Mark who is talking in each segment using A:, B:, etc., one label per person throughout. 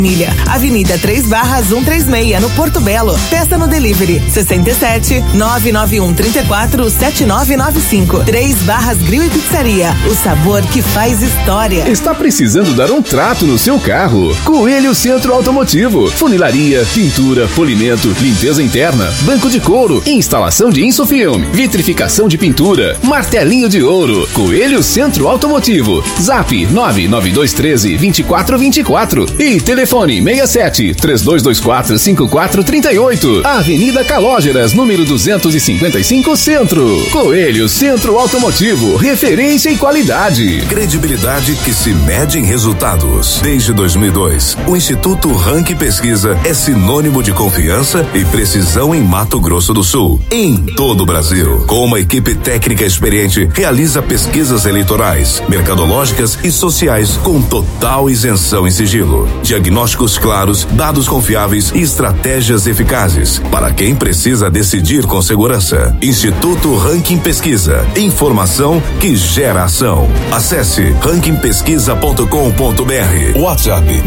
A: Família, Avenida 3/136, no Porto Belo. Peça no delivery 67 991 34 7995. 3 Barras Grill e Pizzaria. O sabor que faz história.
B: Está precisando dar um trato no seu carro? Coelho Centro Automotivo. Funilaria, pintura, polimento, limpeza interna, banco de couro, instalação de insofilme, vitrificação de pintura, martelinho de ouro. Coelho Centro Automotivo. Zap 99213 2424 e telefone 67 3224 5438. Avenida Calógeras, número 255, Centro. Coelho Centro Automotivo, referência em qualidade.
C: Credibilidade que se mede em resultados. Desde 2002, o Instituto Ranking Pesquisa é sinônimo de confiança e precisão em Mato Grosso do Sul, em todo o Brasil. Com uma equipe técnica experiente, realiza pesquisas eleitorais, mercadológicas e sociais com total isenção e sigilo. Diagnósticos claros, dados confiáveis e estratégias eficazes para quem precisa decidir com segurança. Instituto Ranking Pesquisa. Informação que gera ação. Acesse rankingpesquisa.com.br. WhatsApp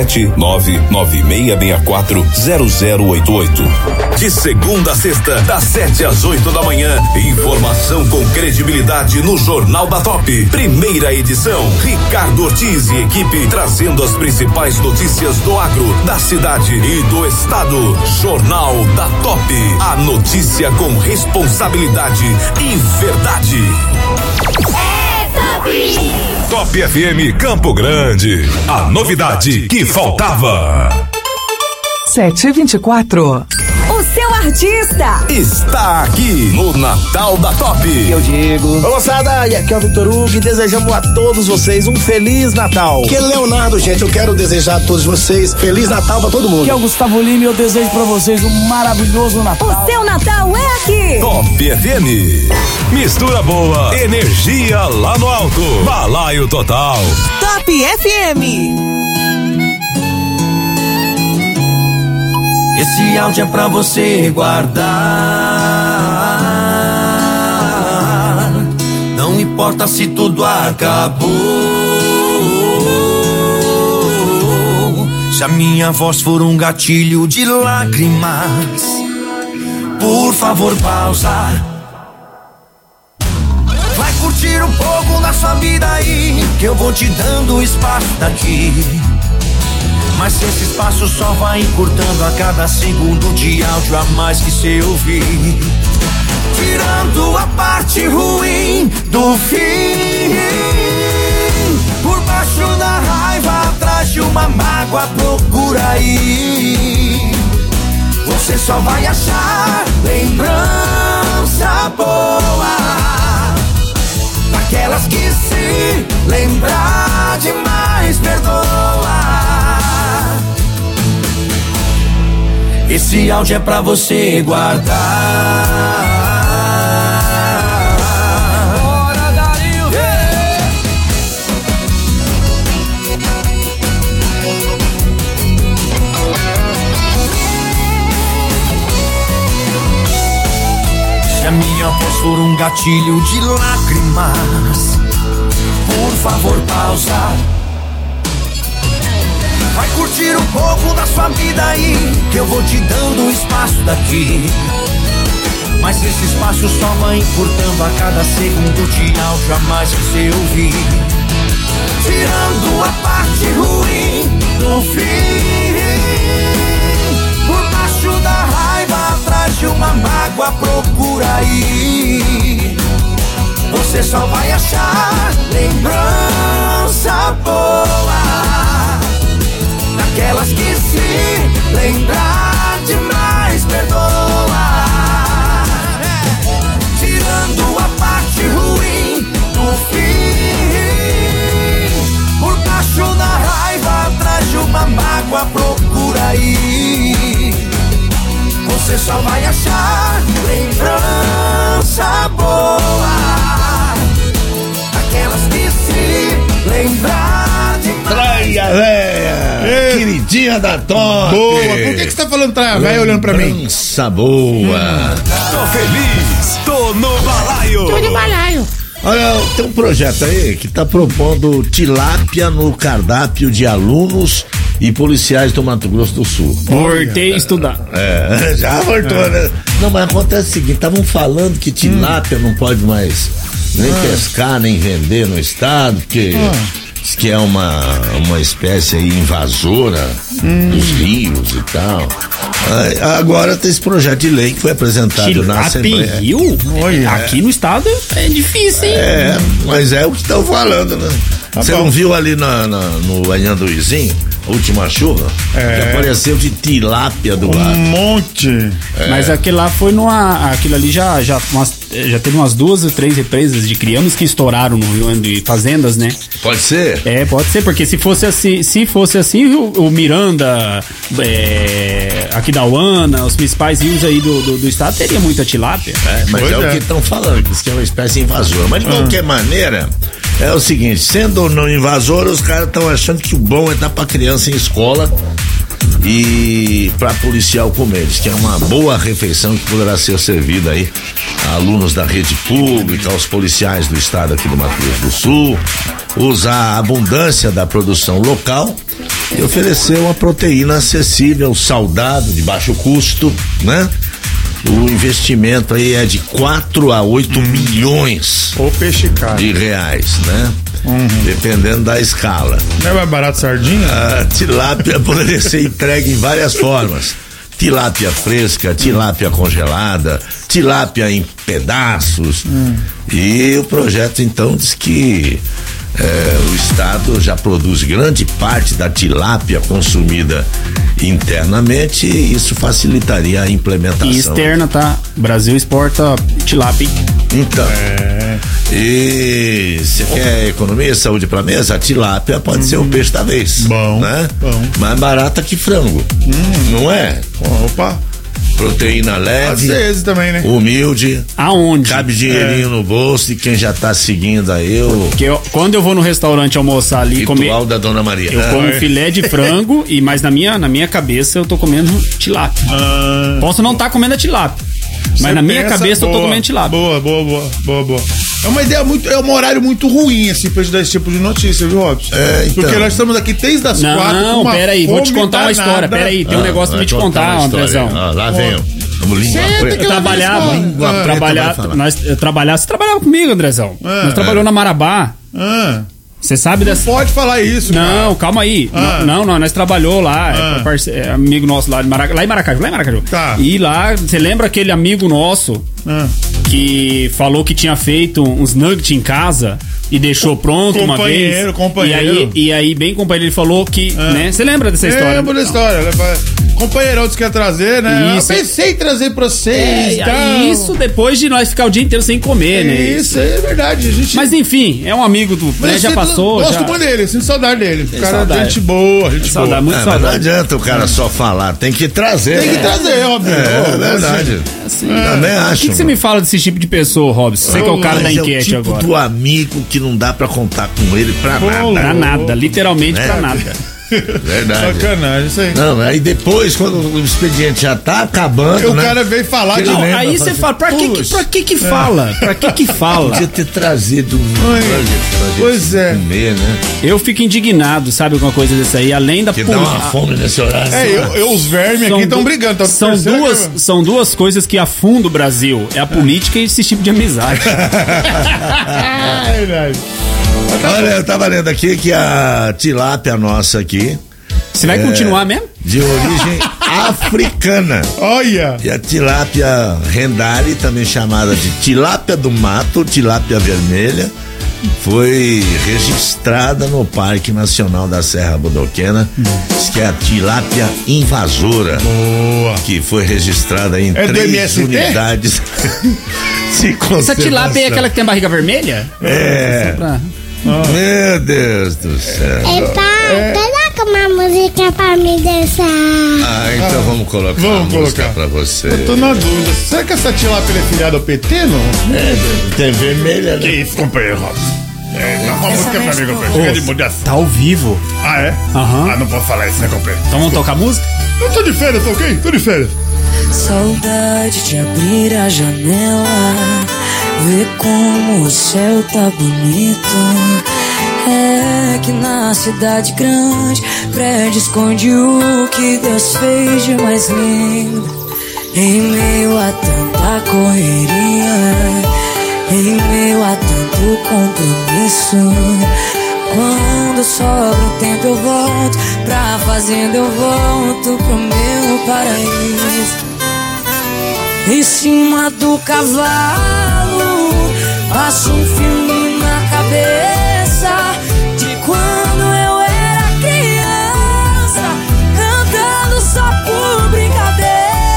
C: 67996640088. De segunda a sexta, das 7 às 8 da manhã. Informação com credibilidade no Jornal da Top. Primeira edição. Ricardo Ortiz e equipe trazendo as principais notícias do agro, da cidade e do estado. Jornal da Top. A notícia com responsabilidade e verdade.
D: É Top!
E: Top FM Campo Grande. A novidade que faltava.
A: 7h24.
D: O seu artista
C: está aqui no Natal da Top.
F: Eu digo. Ô moçada, e aqui é o Vitor Hugo e desejamos a todos vocês um Feliz Natal.
G: Que é Leonardo, gente, eu quero desejar a todos vocês Feliz Natal pra todo mundo.
H: Que é o Gustavo Lima e eu desejo pra vocês um maravilhoso Natal.
D: O seu Natal é aqui.
C: Top FM.
E: Mistura boa, energia lá no alto. Balaio total.
A: Top FM.
I: Esse áudio é pra você guardar. Não importa se tudo acabou. Se a minha voz for um gatilho de lágrimas, por favor pausa. Vai curtir um pouco da sua vida aí, que eu vou te dando espaço daqui. Mas esse espaço só vai encurtando a cada segundo de áudio a mais que cê ouvir. Tirando a parte ruim do fim. Por baixo da raiva, atrás de uma mágoa, procura aí. Você só vai achar lembrança boa, daquelas que se lembrar demais perdoa. Esse áudio é pra você guardar. Bora, Dario! Se a minha voz for um gatilho de lágrimas, por favor pausa. Vai curtir um pouco da sua vida aí, que eu vou te dando espaço daqui. Mas esse espaço só vai encurtando a cada segundo de áudio a mais que você ouvir. Tirando a parte ruim do fim. Por baixo da raiva, atrás de uma mágoa, procura aí. Você só vai achar lembrança boa, daquelas que se lembrar demais perdoa. Tirando a parte ruim do fim. Por baixo da raiva, atrás de uma mágoa, procura aí. Você só vai achar lembrança boa, daquelas que se lembrar demais.
J: Traia véia, queridinha da Top.
K: Boa, por que você tá falando traia véia olhando pra mim?
J: Lembrança boa.
E: Tô feliz, tô no balaio.
K: Tô no balaio.
J: Olha, tem um projeto aí que tá propondo tilápia no cardápio de alunos e policiais do Mato Grosso do Sul.
H: Voltei a estudar.
J: Já voltou, né? Não, mas acontece o seguinte, estavam falando que tilápia não pode mais nem pescar, nem vender no estado, porque diz que é uma espécie aí invasora dos rios e tal. Agora tem esse projeto de lei que foi apresentado na Assembleia.
H: Rio? Aqui no estado é difícil, hein?
J: Mas é o que estão falando, né? Você não viu ali no Anhanduizinho, a última chuva? Que apareceu de tilápia do lado.
L: Monte.
H: Mas aquele lá foi aquilo ali já teve umas 2 ou 3 represas de crianos que estouraram no Rio de fazendas, né?
J: Pode ser?
H: Pode ser, porque se fosse assim, o Miranda, aqui da Uana, os principais rios aí do estado, teria muita tilápia.
J: Mas o que estão falando, que é uma espécie invasora. Mas de qualquer maneira, é o seguinte, sendo ou não invasora, os caras estão achando que o bom é dar pra criança em escola e para policial comer, que é uma boa refeição que poderá ser servida aí a alunos da rede pública, aos policiais do estado aqui do Mato Grosso do Sul, usar a abundância da produção local e oferecer uma proteína acessível, saudável, de baixo custo, né? O investimento aí é de 4 a 8 milhões de reais, né? Dependendo da escala.
L: Não é mais barato sardinha?
J: A tilápia poderia ser entregue em várias formas. Tilápia fresca, tilápia congelada, tilápia em pedaços. E o projeto então diz que o estado já produz grande parte da tilápia consumida internamente e isso facilitaria a implementação.
H: E externa, tá? O Brasil exporta tilápia.
J: Então, e você quer economia e saúde pra mesa? A tilápia pode ser o peixe da vez.
L: Bom,
J: né?
L: Bom.
J: Mais barata que frango. Não é?
L: Opa.
J: Proteína leve.
L: Às vezes também, né?
J: Humilde.
H: Aonde?
J: Cabe dinheirinho no bolso e quem já tá seguindo aí
H: quando eu vou no restaurante almoçar ali
J: ritual da Dona Maria.
H: Eu como filé de frango mas na minha cabeça eu tô comendo tilápia. Posso não estar comendo a tilápia, mas na minha cabeça eu tô comendo tilápia.
L: Boa. É uma ideia é um horário muito ruim, assim, pra gente dar esse tipo de notícia, viu, Robson?
J: Então.
L: Porque nós estamos aqui desde as 4.
H: Não, peraí, vou te contar uma história. Peraí, tem um negócio pra me te contar, Andrezão.
J: Lá vem Vamos
H: Eu trabalhava, você trabalhava comigo, Andrezão. Nós trabalhamos na Marabá. Você sabe dessa.
L: Não pode falar isso,
H: Não, calma aí. Não, nós trabalhou lá, amigo nosso lá em Maracaju.
L: Tá.
H: E lá, você lembra aquele amigo nosso que falou que tinha feito uns nuggets em casa e deixou pronto uma vez?
L: Companheiro.
H: E aí, bem companheiro, ele falou que, né? Você lembra dessa história?
L: Lembro da história. Companheirão disse que ia trazer, né?
H: Isso.
L: Eu pensei em trazer pra vocês.
H: Isso depois de nós ficar o dia inteiro sem comer, né?
L: Isso é verdade.
H: Mas enfim, é um amigo do. Né, já passou.
L: Gosto muito dele, sinto saudade dele.
H: Cara,
L: saudade. Gente boa, gente boa.
H: Muito saudade.
J: Não adianta o cara só falar, tem que trazer.
L: Tem que trazer, óbvio.
J: É verdade. Também acho.
H: O que você me fala desse tipo de pessoa, Robson? Você que é o cara da enquete
J: agora. É o tipo
H: agora.
J: do amigo que não dá pra contar com ele pra nada.
H: Pra nada, literalmente pra nada.
J: Verdade.
L: Sacanagem, isso aí.
J: Não, aí depois, quando o expediente já tá acabando,
L: o cara veio falar
H: não, aí você fala, pra que fala? Pra que fala?
J: Podia ter trazido
L: Pois é.
J: Comer, né?
H: Eu fico indignado, sabe, com uma coisa dessa aí, além da
J: que dá uma fome nesse horário.
L: Os vermes aqui estão brigando.
H: São duas coisas que afundam o Brasil. É a política e esse tipo de amizade.
L: É verdade.
J: Olha, eu tava lendo aqui que a tilápia nossa aqui.
H: Você vai continuar mesmo?
J: De origem africana.
L: Olha!
J: E a tilápia rendari, também chamada de tilápia do mato, tilápia vermelha, foi registrada no Parque Nacional da Serra Bodoquena, que é a tilápia invasora.
L: Boa!
J: Que foi registrada em 3 unidades de conservação.
H: Essa tilápia é aquela que tem a barriga vermelha?
J: Meu Deus do céu.
M: Coloca uma música pra me dançar.
J: Então vamos colocar uma música pra você.
L: Eu tô na dúvida. Será que essa tilápia é filiada ao PT, não?
J: Tem vermelha, né?
L: Que isso, companheiro Robson? Uma música pra mim, companheiro.
H: Tá ao vivo.
L: Ah, é?
H: Aham.
L: Não posso falar isso, né, companheiro?
H: Então vamos tocar música?
L: Eu tô de férias, tá ok? Tô de férias.
N: Saudade de abrir a janela, ver como o céu tá bonito. É que na cidade grande prédio esconde o que Deus fez de mais lindo. Em meio a tanta correria, em meio a tanto compromisso, quando sobra um tempo eu volto pra fazenda, eu volto pro meu paraíso. Em cima do cavalo, passo um filme na cabeça de quando eu era criança, cantando só por brincadeira.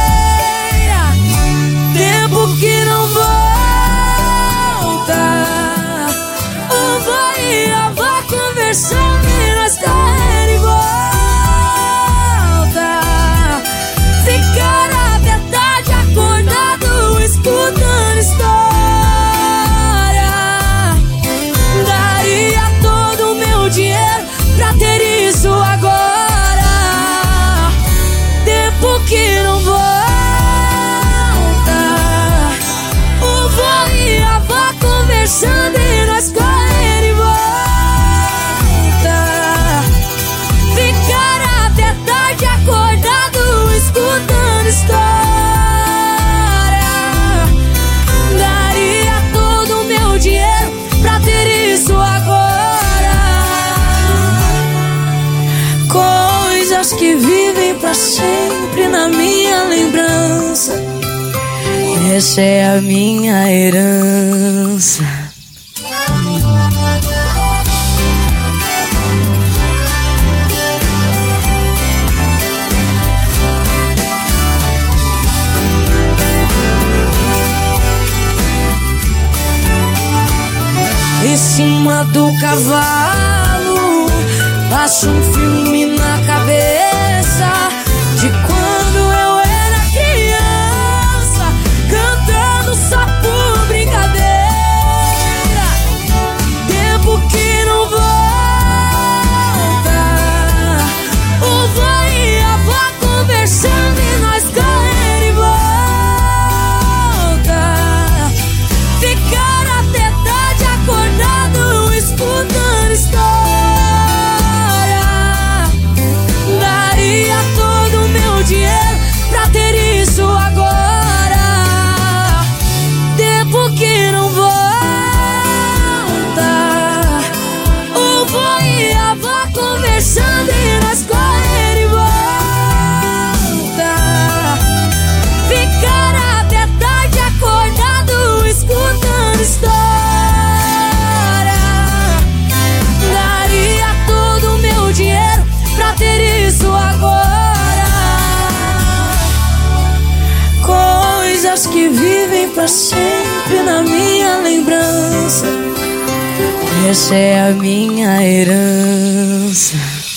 N: Tempo que não volta, o vô e a avó conversando e nós correndo e volta. Ficar até tarde acordado escutando história. Daria todo o meu dinheiro pra ter isso agora. Tempo que não volta, o vô e a avó conversando e nós correndo e volta. Ficar até tarde acordado escutando história. Daria todo o meu dinheiro pra ter isso agora. Coisas que vivem pra sempre na minha lembrança. Essa é a minha herança. Em cima do cavalo, passo um filme na cabeça de quando eu era criança, cantando só por brincadeira. Tempo que não volta, o vô e a avó conversando e nós correndo e volta. Ficar até tarde acordado escutando história. Daria todo o meu dinheiro pra ter isso agora. Tempo que não volta, o vô e a avó conversando e nós correndo e volta. Ficar até tarde acordado escutando história. Daria todo o meu dinheiro pra ter isso agora. Coisas que vivem pra sempre na minha lembrança. Essa é a minha herança.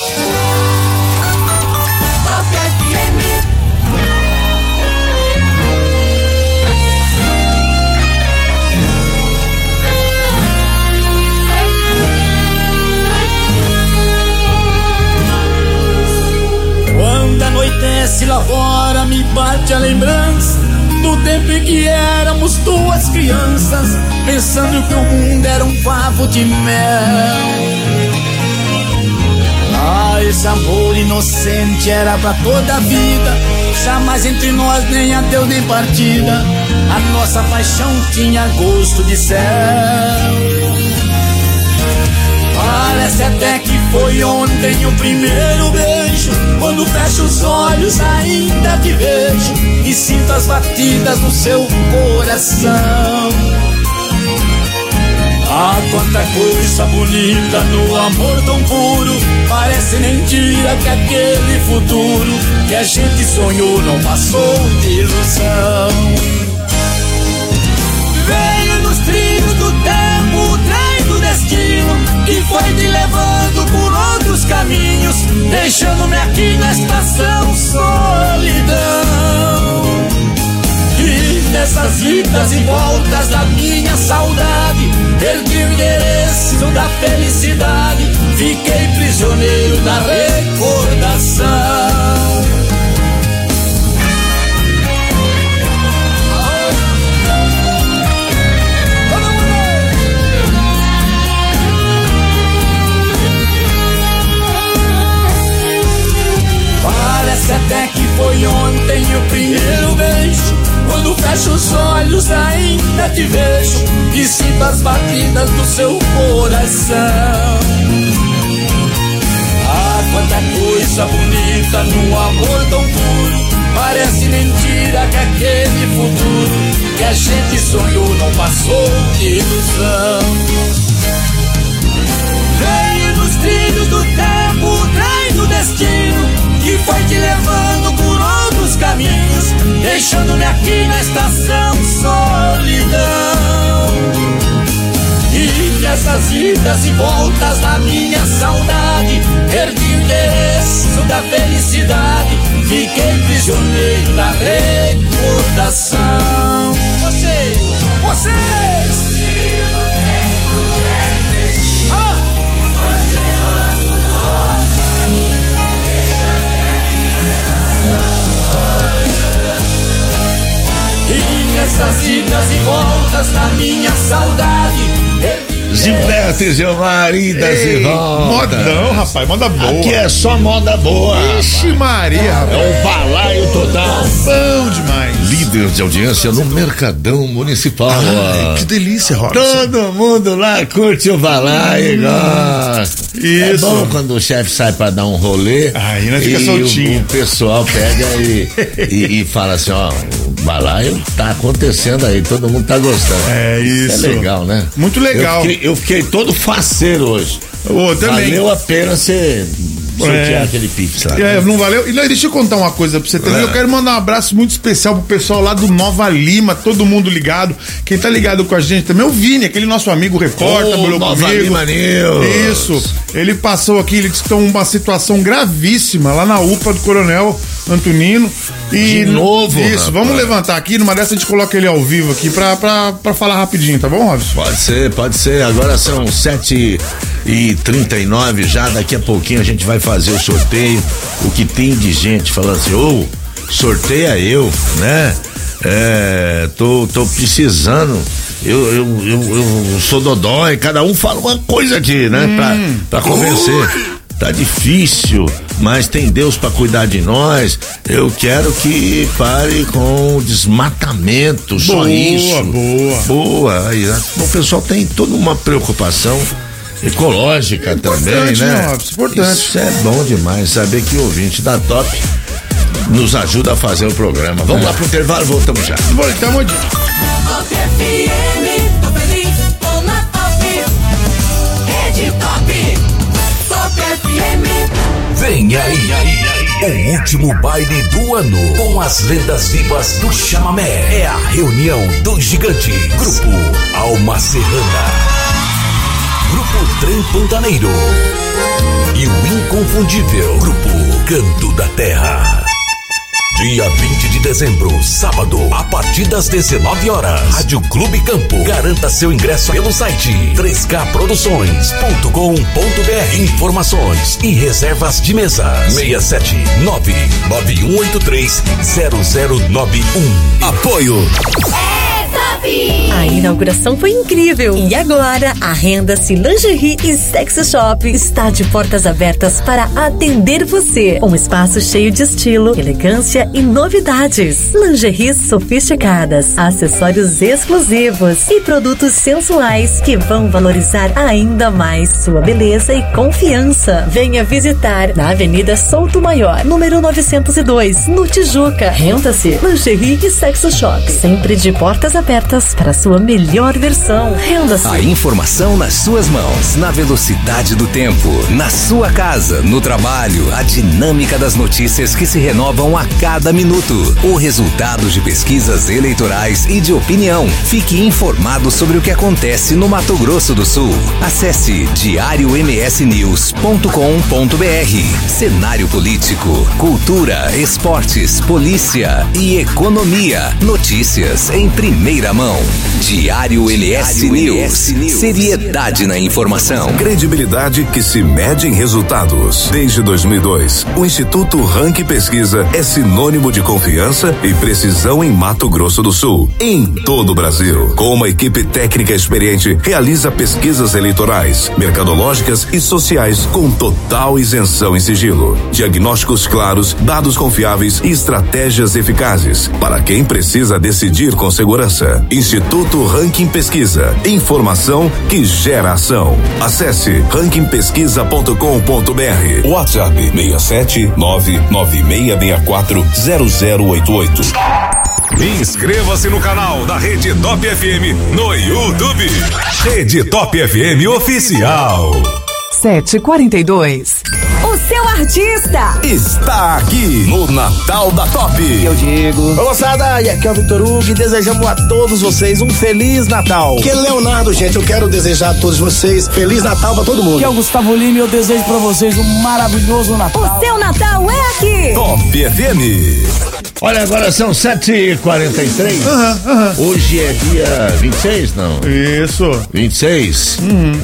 I: Quando anoitece lá fora me bate a lembrança do tempo em que éramos duas crianças, pensando que o mundo era um favo de mel. Ah, esse amor inocente era pra toda a vida, jamais entre nós nem adeus nem partida. A nossa paixão tinha gosto de céu. Parece até que foi ontem o primeiro beijo. Quando fecho os olhos ainda te vejo e sinto as batidas do seu coração. Ah, quanta coisa bonita no amor tão puro. Parece mentira que aquele futuro que a gente sonhou não passou de ilusão. Veio nos trilhos do tempo o trem do destino, que foi me levando por outros caminhos, deixando-me aqui na estação solidão. E nessas idas e voltas da minha saudade, perdi o endereço da felicidade, fiquei prisioneiro da recordação. Parece até que foi ontem o primeiro beijo. Quando fecho os olhos ainda te vejo e sinto as batidas do seu coração. Ah, quanta coisa bonita num amor tão puro. Parece mentira que aquele futuro que a gente sonhou não passou de ilusão. Veio nos trilhos do tempo o trem do destino que foi te levando por outros caminhos, deixando-me aqui na estação solidão. E nessas idas e voltas na minha saudade, perdi o endereço da felicidade, fiquei prisioneiro da recordação. Vocês! E nessas idas e voltas na minha saudade,
J: Gilberto e Gilmar, idas e voltas.
L: Modão, rapaz, moda boa.
J: Aqui é só moda boa.
L: Ixi Maria, rapaz.
J: É um balaio total.
L: Bom demais.
J: Líder de audiência no Mercadão Municipal.
L: Ai, que delícia, Robson.
J: Todo mundo lá curte o balaio e gosta.
L: Isso.
J: É bom quando o chefe sai pra dar um rolê.
L: Aí não fica soltinho.
J: O pessoal pega e fala assim, ó, o balaio tá acontecendo aí, todo mundo tá gostando.
L: É isso.
J: É legal, né?
L: Muito legal.
J: Eu fiquei todo faceiro hoje.
L: Também.
J: Valeu a pena você sortear aquele pix lá.
L: Não valeu? E deixa eu contar uma coisa pra você também. Eu quero mandar um abraço muito especial pro pessoal lá do Nova Lima, todo mundo ligado. Quem tá ligado com a gente também é o Vini, aquele nosso amigo repórter, trabalhou
J: Nova
L: comigo.
J: Lima News.
L: Isso. Ele passou aqui, ele disse que estão uma situação gravíssima lá na UPA do Coronel Antonino. E
J: de novo,
L: isso,
J: rapaz.
L: vamos levantar aqui, numa dessa a gente coloca ele ao vivo aqui pra falar rapidinho, tá bom, Robson?
J: Pode ser. Agora são 7h39 já, daqui a pouquinho a gente vai fazer o sorteio. O que tem de gente falando assim, sorteia eu, né? Tô precisando. Eu sou dodói, cada um fala uma coisa aqui, né? Pra convencer. Tá difícil, mas tem Deus pra cuidar de nós. Eu quero que pare com o desmatamento, só isso. Boa. Aí, o pessoal tem toda uma preocupação ecológica também, né?
L: Importante.
J: Isso é bom demais, saber que o ouvinte da Top nos ajuda a fazer o programa. Vamos lá pro intervalo, voltamos já.
L: Voltamos.
E: Vem aí, o último baile do ano com as lendas vivas do chamamé. É a reunião dos gigantes. Grupo Alma Serrana, Grupo Trem Pantaneiro e o inconfundível Grupo Canto da Terra. Dia 20 de dezembro, sábado, a partir das 19 horas. Rádio Clube Campo. Garanta seu ingresso pelo site 3kproduções.com.br. Informações e reservas de mesas 67991830091. Apoio.
O: A inauguração foi incrível e agora a Renda-se Lingerie e Sexy Shop está de portas abertas para atender você. Um espaço cheio de estilo, elegância e novidades. Lingeries sofisticadas, acessórios exclusivos e produtos sensuais que vão valorizar ainda mais sua beleza e confiança. Venha visitar na Avenida Souto Maior, número 902, no Tijuca. Renda-se Lingerie e Sexy Shop, sempre de portas abertas para a sua melhor versão. Renda-se.
B: A informação nas suas mãos, na velocidade do tempo, na sua casa, no trabalho, a dinâmica das notícias que se renovam a cada minuto, o resultado de pesquisas eleitorais e de opinião. Fique informado sobre o que acontece no Mato Grosso do Sul. Acesse diariomsnews.com.br. Cenário político, cultura, esportes, polícia e economia. Notícias em primeira mão.
E: Diário LS News. Seriedade na informação.
C: Credibilidade que se mede em resultados. Desde 2002, o Instituto Rank Pesquisa é sinônimo de confiança e precisão em Mato Grosso do Sul, em todo o Brasil. Com uma equipe técnica experiente, realiza pesquisas eleitorais, mercadológicas e sociais com total isenção e sigilo. Diagnósticos claros, dados confiáveis e estratégias eficazes para quem precisa decidir com segurança. Instituto Ranking Pesquisa. Informação que gera ação. Acesse rankingpesquisa.com.br. WhatsApp 67996640088.
P: Inscreva-se no canal da Rede Top FM no YouTube. Rede Top FM Oficial.
D: 7h42. O seu artista
E: está aqui no Natal da Top.
F: Eu digo. Oi, moçada, e aqui é o Vitor Hugo e desejamos a todos vocês um Feliz Natal.
G: Que é Leonardo, gente, eu quero desejar a todos vocês Feliz Natal pra todo mundo.
Q: Que é o Gustavo Lima e eu desejo pra vocês um maravilhoso Natal.
D: O seu Natal é aqui.
E: Top FM.
J: Olha, agora são 7h43. Hoje é dia 26, não?
L: Isso.
J: 26?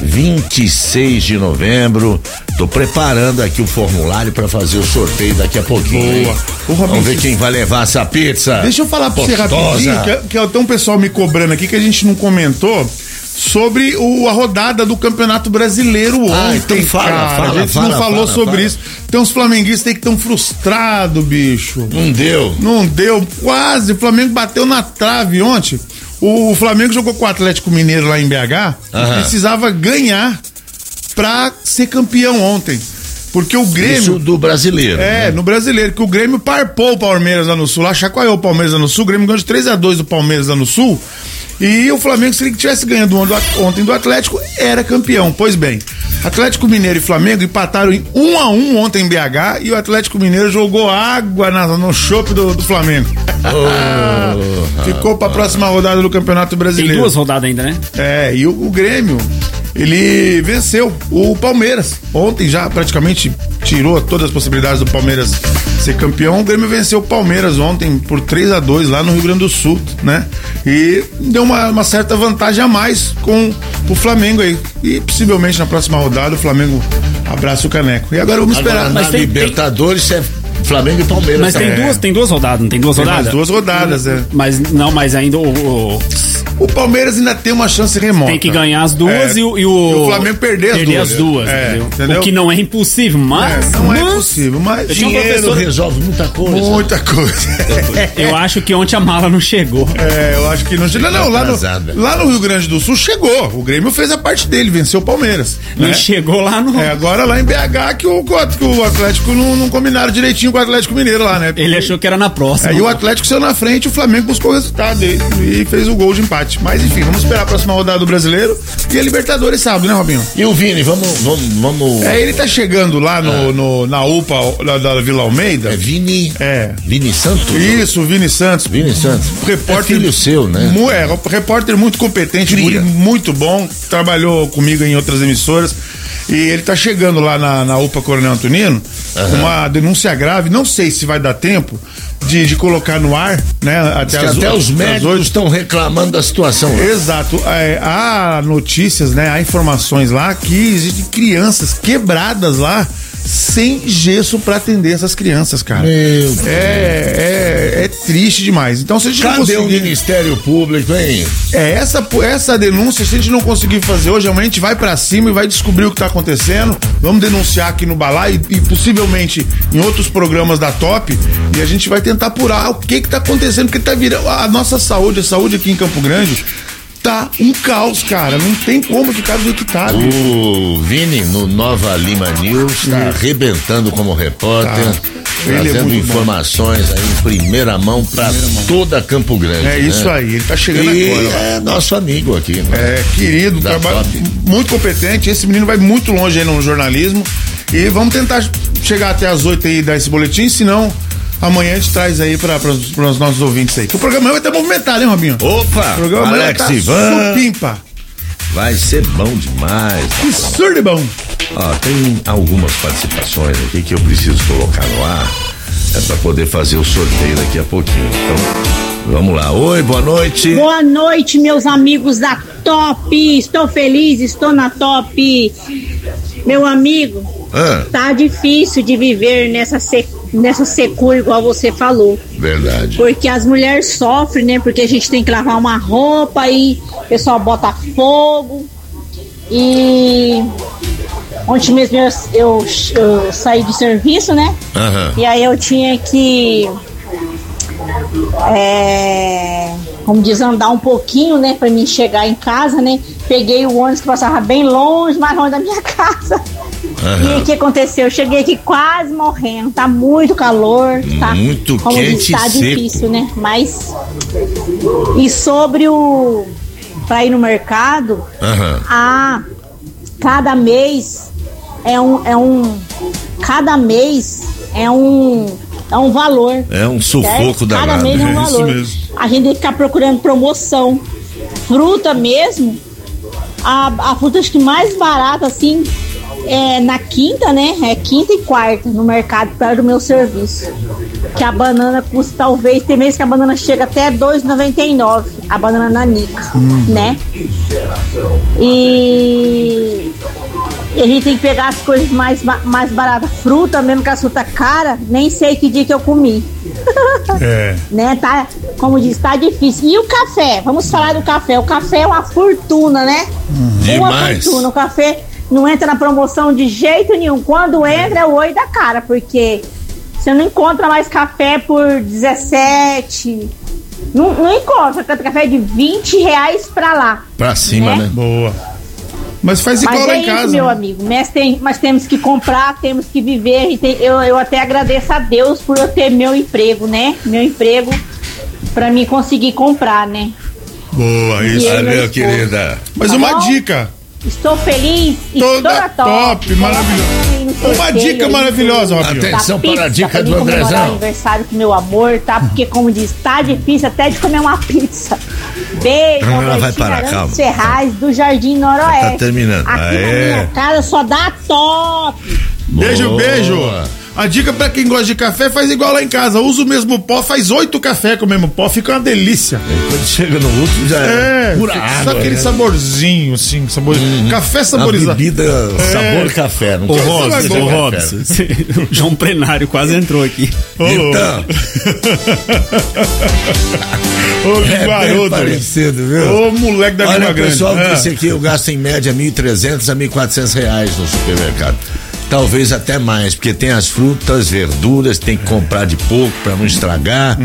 J: 26 de novembro. Tô preparando aqui o formulário pra fazer o sorteio daqui a pouquinho.
L: Boa.
J: Vamos ver quem vai levar essa pizza.
L: Deixa eu falar pra você rapidinho, que tem um pessoal me cobrando aqui que a gente não comentou sobre a rodada do Campeonato Brasileiro ontem,
J: então fala,
L: a gente não falou sobre isso. Tem uns flamenguistas aí que estão frustrados, bicho. Não deu, quase. O Flamengo bateu na trave ontem. O Flamengo jogou com o Atlético Mineiro lá em BH e precisava ganhar pra ser campeão ontem. Porque o Grêmio...
J: Isso do brasileiro.
L: No brasileiro, que o Grêmio parpou o Palmeiras lá no Sul, lá chacoalhou o Palmeiras lá no Sul, o Grêmio ganhou de 3-2 do Palmeiras lá no Sul, e o Flamengo, se ele tivesse ganhando ontem do Atlético, era campeão. Pois bem, Atlético Mineiro e Flamengo empataram em 1-1 ontem em BH, e o Atlético Mineiro jogou água no chope do Flamengo. Ficou pra próxima rodada do Campeonato Brasileiro.
H: Tem 2 rodadas ainda, né?
L: E o Grêmio, ele venceu o Palmeiras. Ontem já praticamente tirou todas as possibilidades do Palmeiras ser campeão. O Grêmio venceu o Palmeiras ontem por 3-2 lá no Rio Grande do Sul, né? E deu uma certa vantagem a mais com o Flamengo aí. E possivelmente na próxima rodada o Flamengo abraça o caneco. E agora vamos esperar.
J: Mas na Libertadores é Flamengo e Palmeiras.
H: Mas tem duas rodadas, não tem 2 rodadas?
L: Tem mais 2 rodadas,
H: Mas ainda
L: o Palmeiras ainda tem uma chance remota.
H: Tem que ganhar as duas e o
L: Flamengo perder as duas.
H: Entendeu? O que não é impossível, mas...
L: Não é impossível, mas...
J: Dinheiro resolve muita coisa.
L: Muita coisa.
H: Eu acho que ontem a mala não chegou.
L: Eu acho que não chegou. Não, lá no Rio Grande do Sul chegou. O Grêmio fez a parte dele, venceu o Palmeiras.
H: Não chegou lá no...
L: Agora lá em BH que o Atlético não combinaram direitinho com o Atlético Mineiro lá, né?
H: Ele achou que era na próxima.
L: E o Atlético saiu na frente, o Flamengo buscou o resultado e fez o gol de empate. Mas enfim, vamos esperar a próxima rodada do Brasileiro e a Libertadores sábado, né, Robinho?
J: E o Vini, vamos...
L: Ele tá chegando lá na UPA da Vila Almeida.
J: Vini Santos?
L: Isso, o Vini Santos. Repórter,
J: filho seu, né?
L: Repórter muito competente, muito bom, trabalhou comigo em outras emissoras. E ele tá chegando lá na UPA Coronel Antonino com uma denúncia grave. Não sei se vai dar tempo de colocar no ar, né?
J: Até os médicos estão reclamando da situação.
L: Exato. Há notícias, né? Há informações lá que existem crianças quebradas lá sem gesso pra atender essas crianças, cara.
J: Meu Deus.
L: É triste demais. Então, se a gente
J: não conseguir... o Ministério Público, hein?
L: Essa denúncia, se a gente não conseguir fazer hoje, amanhã a gente vai pra cima e vai descobrir o que tá acontecendo. Vamos denunciar aqui no Balaio e possivelmente em outros programas da Top, e a gente vai tentar apurar o que tá acontecendo, porque tá virando a nossa saúde, a saúde aqui em Campo Grande tá um caos, cara. Não tem como ficar do jeito que tá.
J: O Vini, no Nova Lima News, tá arrebentando como repórter, trazendo informações aí em primeira mão pra toda Campo Grande.
L: Isso aí, ele tá chegando agora.
J: É nosso amigo aqui, né?
L: Querido, trabalho muito competente. Esse menino vai muito longe aí no jornalismo. E vamos tentar chegar até as 8 aí e dar esse boletim, senão amanhã a gente traz aí para os nossos ouvintes aí. O programa vai estar movimentado, hein, Robinho?
J: Opa!
L: O programa
J: Alex
L: Ivan. Supimpa.
J: Vai ser bom demais.
L: Absurdo bom.
J: Tem algumas participações aqui que eu preciso colocar no ar. É pra poder fazer o sorteio daqui a pouquinho. Então, vamos lá. Oi, boa noite.
R: Boa noite, meus amigos da Top. Estou feliz, estou na Top. Meu amigo, tá difícil de viver nessa secura, igual você falou.
J: Verdade.
R: Porque as mulheres sofrem, né? Porque a gente tem que lavar uma roupa e o pessoal bota fogo. E ontem mesmo eu saí de serviço, né? E aí eu tinha que como diz, andar um pouquinho, né, pra mim chegar em casa, né? Peguei o ônibus que passava bem longe, mais longe da minha casa. E o que aconteceu? Eu cheguei aqui quase morrendo, tá muito calor, tá?
J: Muito
R: como
J: quente
R: diz, tá
J: e seco.
R: difícil, né? Mas e sobre pra ir no mercado, cada mês cada mês é um valor.
J: É um sufoco danado.
R: Cada mês é um valor.
J: Isso mesmo.
R: A gente tem que ficar procurando promoção. Fruta mesmo, a fruta acho que mais barata assim é na quinta, né? É quinta e quarta no mercado perto do meu serviço. Que a banana custa, talvez, tem mês que a banana chega até R$2,99, a banana nanica, né? E a gente tem que pegar as coisas mais baratas. Fruta mesmo, que a fruta cara, nem sei que dia que eu comi. Né? Tá, como diz, tá difícil. E o café? Vamos falar do café. O café é uma fortuna, né? Uma fortuna. O café não entra na promoção de jeito nenhum. Quando entra é o olho da cara, porque você não encontra mais café por 17. Não encontra. Café de R$20 pra lá.
J: Pra cima, né?
L: Boa. Mas faz igual lá em casa.
R: Isso, meu amigo. Mas temos que comprar, temos que viver. Eu até agradeço a Deus por eu ter meu emprego, né? Meu emprego pra mim conseguir comprar, né?
L: Boa, isso.
J: Valeu, querida.
L: Mas uma dica.
R: Estou feliz, estou na top.
L: Maravilhoso. Uma dica maravilhosa, Robinho.
J: Atenção para a dica do
R: Andrezão.
J: Andrezão.
R: Aniversário com meu amor, tá? Porque, como diz, tá difícil até de comer uma pizza. Beijo,
J: vai parar, calma.
R: Serrais do Jardim Noroeste.
J: Tá terminando.
R: Aqui na minha casa só dá top.
L: Beijo, beijo. A dica pra quem gosta de café, faz igual lá em casa. Usa o mesmo pó, faz 8 café com o mesmo pó, fica uma delícia.
J: Quando chega no último já é pura água.
L: Só aquele saborzinho, assim, café saborizado.
J: A bebida sabor café. Não
H: Ô Robson, o João Plenário quase entrou aqui.
J: Então.
L: Ô, que garoto.
J: Parecido, viu?
L: Ô, moleque da
J: Olha,
L: Lima
J: o
L: Grande.
J: pessoal disse aqui, eu gasto em média R$1.300 a R$1.400 no supermercado. Talvez até mais, porque tem as frutas, verduras, tem que comprar de pouco para não estragar.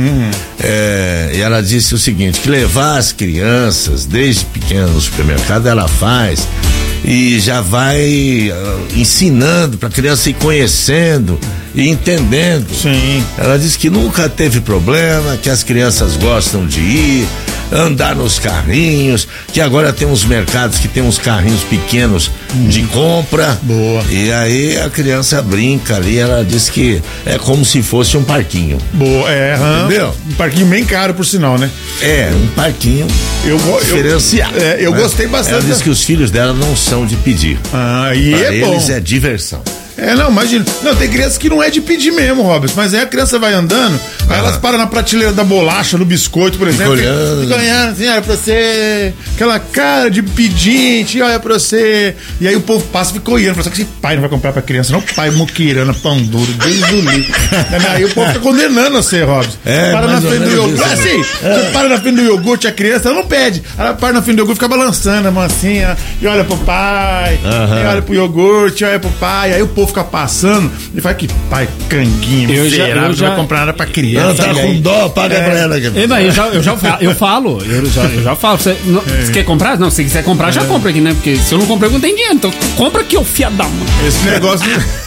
J: E ela disse o seguinte, que levar as crianças desde pequenas no supermercado ela faz e já vai ensinando para a criança ir conhecendo e entendendo.
L: Sim.
J: Ela disse que nunca teve problema, que as crianças gostam de ir, andar nos carrinhos, que agora tem uns mercados que tem uns carrinhos pequenos de compra.
L: Boa.
J: E aí a criança brinca ali, ela diz que é como se fosse um parquinho.
L: Boa, entendeu? Um parquinho bem caro, por sinal, né?
J: É, um parquinho diferenciado.
L: Eu gostei bastante.
J: Ela diz que os filhos dela não são de pedir.
L: E
J: pra
L: é
J: eles
L: bom.
J: é diversão.
L: Não, imagina. Não, tem criança que não é de pedir mesmo, Robson, mas aí a criança vai andando, aí elas param na prateleira da bolacha, do biscoito, por exemplo. Fica olhando assim, olha pra você, aquela cara de pedinte, olha pra você. E aí o povo passa e fica olhando, fala assim, pai não vai comprar pra criança, não, pai muquirana, pão duro, Deus do livro. Aí o povo fica condenando você, Robson. Para na frente do iogurte. Assim, você para na frente do iogurte, a criança, ela não pede. Ela para na frente do iogurte, fica balançando a mão assim, ó, e olha pro pai, e olha pro iogurte, olha pro pai, aí o povo fica passando e fala que pai canguinho, miserável, não vai comprar nada pra criança.
J: Ela tá com dó, paga pra ela.
H: Eu falo. Você quer comprar? Não, se quiser comprar, já compra aqui, né? Porque se eu não comprar, eu não tenho dinheiro. Então compra aqui, ô fiadão.
L: Esse negócio.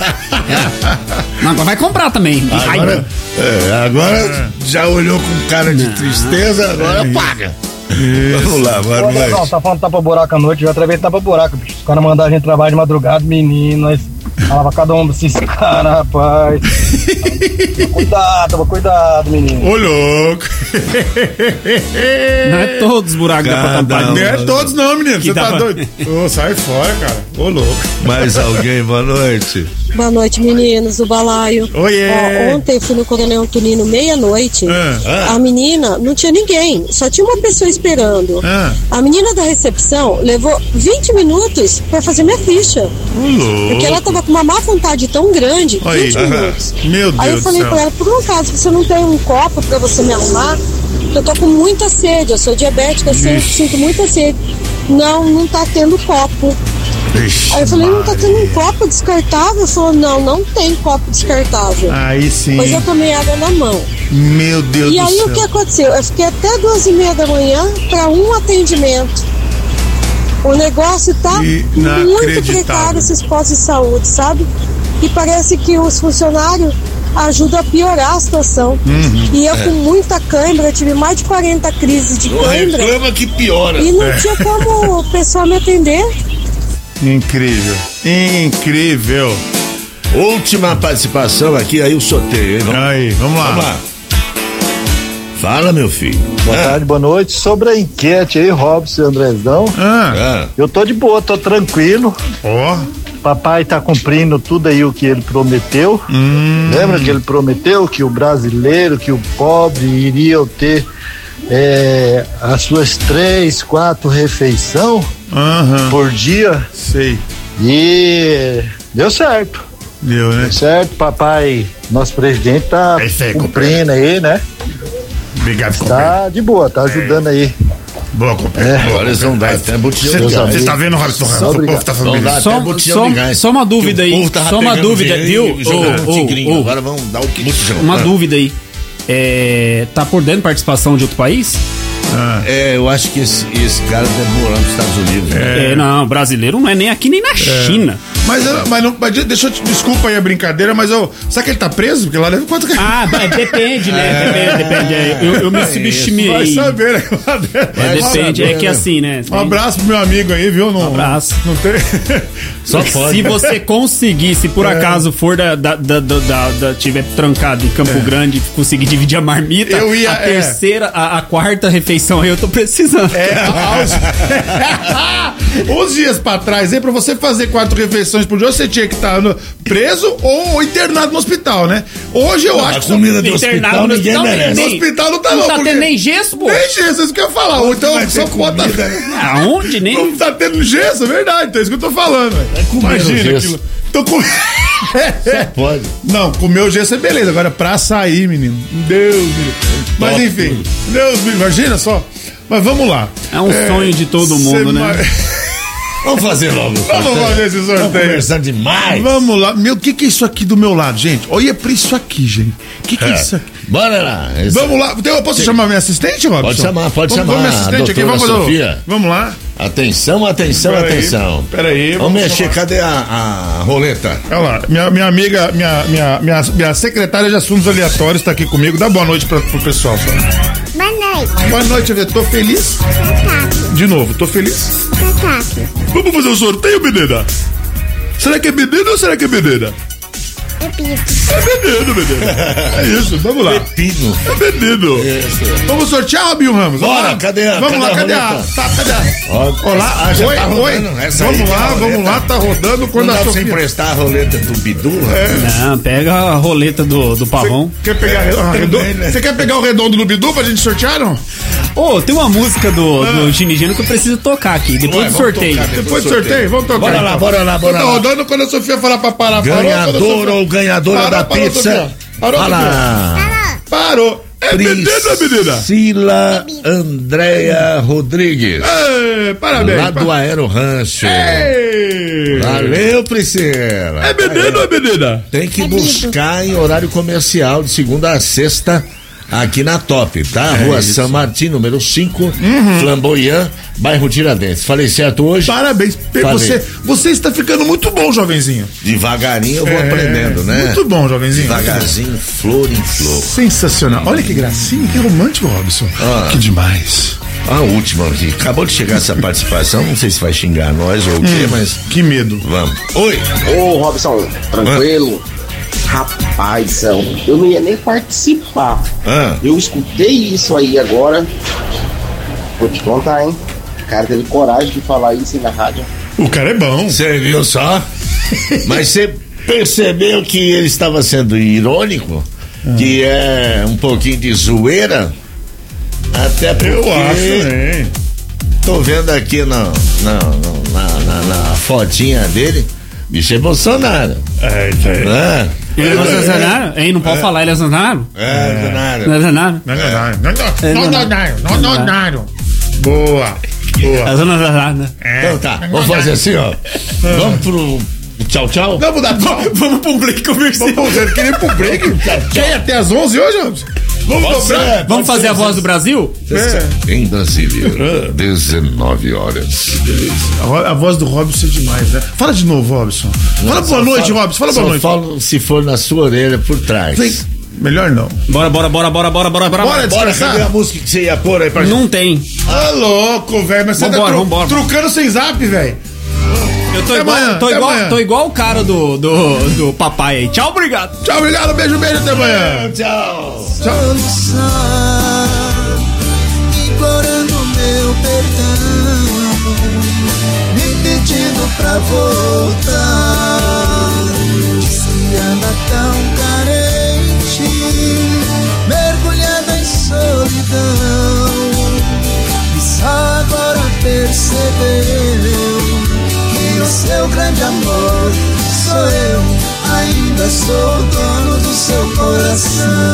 H: Não, agora vai comprar também.
J: Agora já olhou com cara de tristeza, agora paga. Vamos lá, vai.
S: Não, tá falando tapa-buraco à noite, eu através de tapa-buraco, bicho. Os caras mandaram a gente trabalhar de madrugada, menino, nós falava cada um desses caras, rapaz. Toma cuidado, menino.
L: Ô, louco.
H: Não é todos os buracos da pra tampar.
L: Não é todos não, menino, você tá doido. Sai fora, cara. Ô, louco.
J: Mais alguém, boa noite.
T: Boa noite, meninos do balaio.
L: Oiê.
T: Ontem fui no Coronel Antonino meia-noite. A menina, não tinha ninguém, só tinha uma pessoa esperando. A menina da recepção levou 20 minutos pra fazer minha ficha. Porque ela tava com uma má vontade tão grande, 20 minutos.
L: Meu Deus.
T: Aí eu falei pra ela, por um acaso, você não tem um copo pra você me arrumar? Eu tô com muita sede, eu sou diabética, sinto muita sede. Não tá tendo copo.
L: Ixi,
T: aí eu falei, não tá tendo um copo descartável? Falou, não tem copo descartável.
L: Aí sim.
T: Pois eu tomei água na mão.
L: Meu Deus do céu.
T: E aí o que aconteceu? Eu fiquei até 2h30 da manhã pra um atendimento. O negócio tá muito precário, esses postos de saúde, sabe? E parece que os funcionários ajudam a piorar a situação. E eu com muita cãibra, tive mais de 40 crises de cãibra.
J: Reclama que piora.
T: E não tinha como o pessoal me atender.
L: Incrível.
J: Última participação aqui, aí o sorteio, hein?
L: Vamos lá.
J: Fala, meu filho.
S: Boa tarde, boa noite. Sobre a enquete aí, Robson e Andrezão. Eu tô de boa, tô tranquilo. Papai tá cumprindo tudo aí o que ele prometeu. Lembra que ele prometeu que o brasileiro, que o pobre iriam ter as suas 3, 4 refeições por dia?
L: Sei.
S: E deu certo.
L: Deu, né?
S: Deu certo, papai, nosso presidente tá cumprindo aí, né?
L: Obrigado,
S: tá de boa, tá ajudando aí.
L: Boa, companheiro.
J: Agora eles vão dar até botijão de gás.
L: Você tá vendo, Robson? O povo tá falando
H: Só uma dúvida aí. Só uma dúvida, viu?
J: Agora vão dar o botijão.
H: Uma dúvida aí. Tá por dentro participação de outro país?
J: Eu acho que esse cara deve morar nos Estados Unidos.
H: Não, brasileiro não é nem aqui nem na China.
L: Mas deixa eu desculpa aí a brincadeira, mas será que ele tá preso? Porque lá deve quanto.
H: Depende, né? Depende. Eu me subestimei.
L: Vai saber, né?
H: Depende, é que assim, né?
L: Um abraço pro meu amigo aí, viu?
H: Um abraço.
L: Não tem.
H: Só pode. Se você conseguir, se por acaso for tiver trancado em Campo Grande, conseguir dividir a marmita, a terceira, a quarta refeição aí eu tô precisando.
L: Uns dias pra trás, aí pra você fazer 4 refeições por dia, você tinha que estar preso ou internado no hospital, né? Hoje eu acho que
J: comida do hospital ninguém merece.
L: No hospital não tá
H: não. Não tá tendo nem gesso, pô.
L: Nem gesso, isso que eu ia falar. Então só bota.
H: Aonde? Nem.
L: Não tá tendo gesso, é verdade. Então é isso que eu tô falando. Imagina aquilo. Tô com.
J: Só pode.
L: Não, comer o gesso é beleza. Agora pra sair, menino. Deus. Mas enfim, Deus, imagina só. Mas vamos lá.
H: É um sonho de todo mundo, né?
J: Vamos fazer logo.
L: Vamos fazer esse sorteio.
J: Vamos conversar demais.
L: Vamos lá. Meu, o que é isso aqui do meu lado, gente? Olha pra isso aqui, gente. O que é isso aqui?
J: Bora lá.
L: Vamos lá. Eu posso chamar minha assistente, Robson?
J: Pode chamar.
L: Vamos minha assistente aqui. Vamos lá.
J: Atenção.
L: Peraí.
J: Vamos mexer. Cadê a roleta?
L: Olha lá. Minha amiga, minha secretária de assuntos aleatórios tá aqui comigo. Dá boa noite pro pessoal, só.
M: Boa noite.
L: Boa noite, Vê. Tô feliz? De novo, tô feliz? Vamos fazer um sorteio, menina? Será que é menina ou será que é menina?
M: É menino.
L: É isso, vamos lá.
J: Pepino.
L: É menino. Vamos sortear, Robinho Ramos?
J: Bora, cadê a?
L: Vamos lá, cadê a? Olá, oi. Vamos lá, tá rodando quando
J: não
L: a
J: Sofia...
L: Sofia...
J: sem prestar a roleta do Bidu?
H: Não, pega a roleta do pavão.
L: Quer pegar Você quer pegar o redondo do Bidu pra gente sortear, não?
H: Tem uma música do Ginigeno que eu preciso tocar aqui, depois do sorteio.
L: Depois do sorteio? Vamos tocar.
J: Bora lá.
L: Tá rodando quando a Sofia falar pra parar.
J: Ganhador ou ganhadora da pizza.
L: Parou. É menina, menina?
J: Priscila Andréia Rodrigues.
L: Parabéns.
J: Lá do Aero Rancho. Valeu, Priscila.
L: É menino ou é menina?
J: Tem que buscar em horário comercial de segunda a sexta aqui na Top, tá? Rua São Martim, número 5, Flamboyant, bairro Tiradentes. Falei certo hoje?
L: Parabéns. Você está ficando muito bom, jovenzinho.
J: Devagarinho eu vou aprendendo, né?
L: Muito bom, jovenzinho.
J: Devagarzinho, flor em flor.
L: Sensacional. Olha que gracinha, que romântico, Robson. Que demais.
J: A última aqui. Acabou de chegar essa participação, não sei se vai xingar nós ou o quê, mas...
L: Que medo.
J: Vamos. Oi.
U: Ô, Robson, tranquilo? Rapaz, eu não ia nem participar. Eu escutei isso aí agora. Vou te contar, hein? O cara teve coragem de falar isso aí na rádio.
L: O cara é bom.
J: Você viu só? Mas você percebeu que ele estava sendo irônico, que é um pouquinho de zoeira, até porque
L: eu acho, né?
J: Tô vendo aqui na fotinha dele, bicho é Bolsonaro.
H: Ele é Bolsonaro? Hein, não pode falar, ele é Bolsonaro?
L: Bolsonaro. Boa.
J: Então tá, vamos fazer assim, ó. Vamos pro tchau.
L: Vamos pro break comercial. Vamos querer pro break? Quer ir até as 11 hoje, Robson?
H: Vamos fazer a voz do Brasil?
C: Em Brasília, 19 horas.
L: A voz do Robson é demais, né? Fala de novo, Robson. Fala boa noite, Robson. Fala boa noite.
J: Falo se for na sua orelha por trás.
L: Melhor não.
H: Bora.
L: Bora,
J: cadê a música que você ia pôr aí pra gente?
H: Não tem.
L: Ah, louco, velho. Mas você tá trucando sem zap, velho.
H: Eu tô igual o cara do papai aí. Tchau, obrigado.
L: Tchau, obrigado. Beijo, até amanhã.
J: Tchau.
I: Implorando meu perdão, me pedindo pra voltar. Diz que anda tão carente, mergulhada em solidão, e só agora percebeu que o seu grande amor sou eu. Ainda sou o dono do seu coração.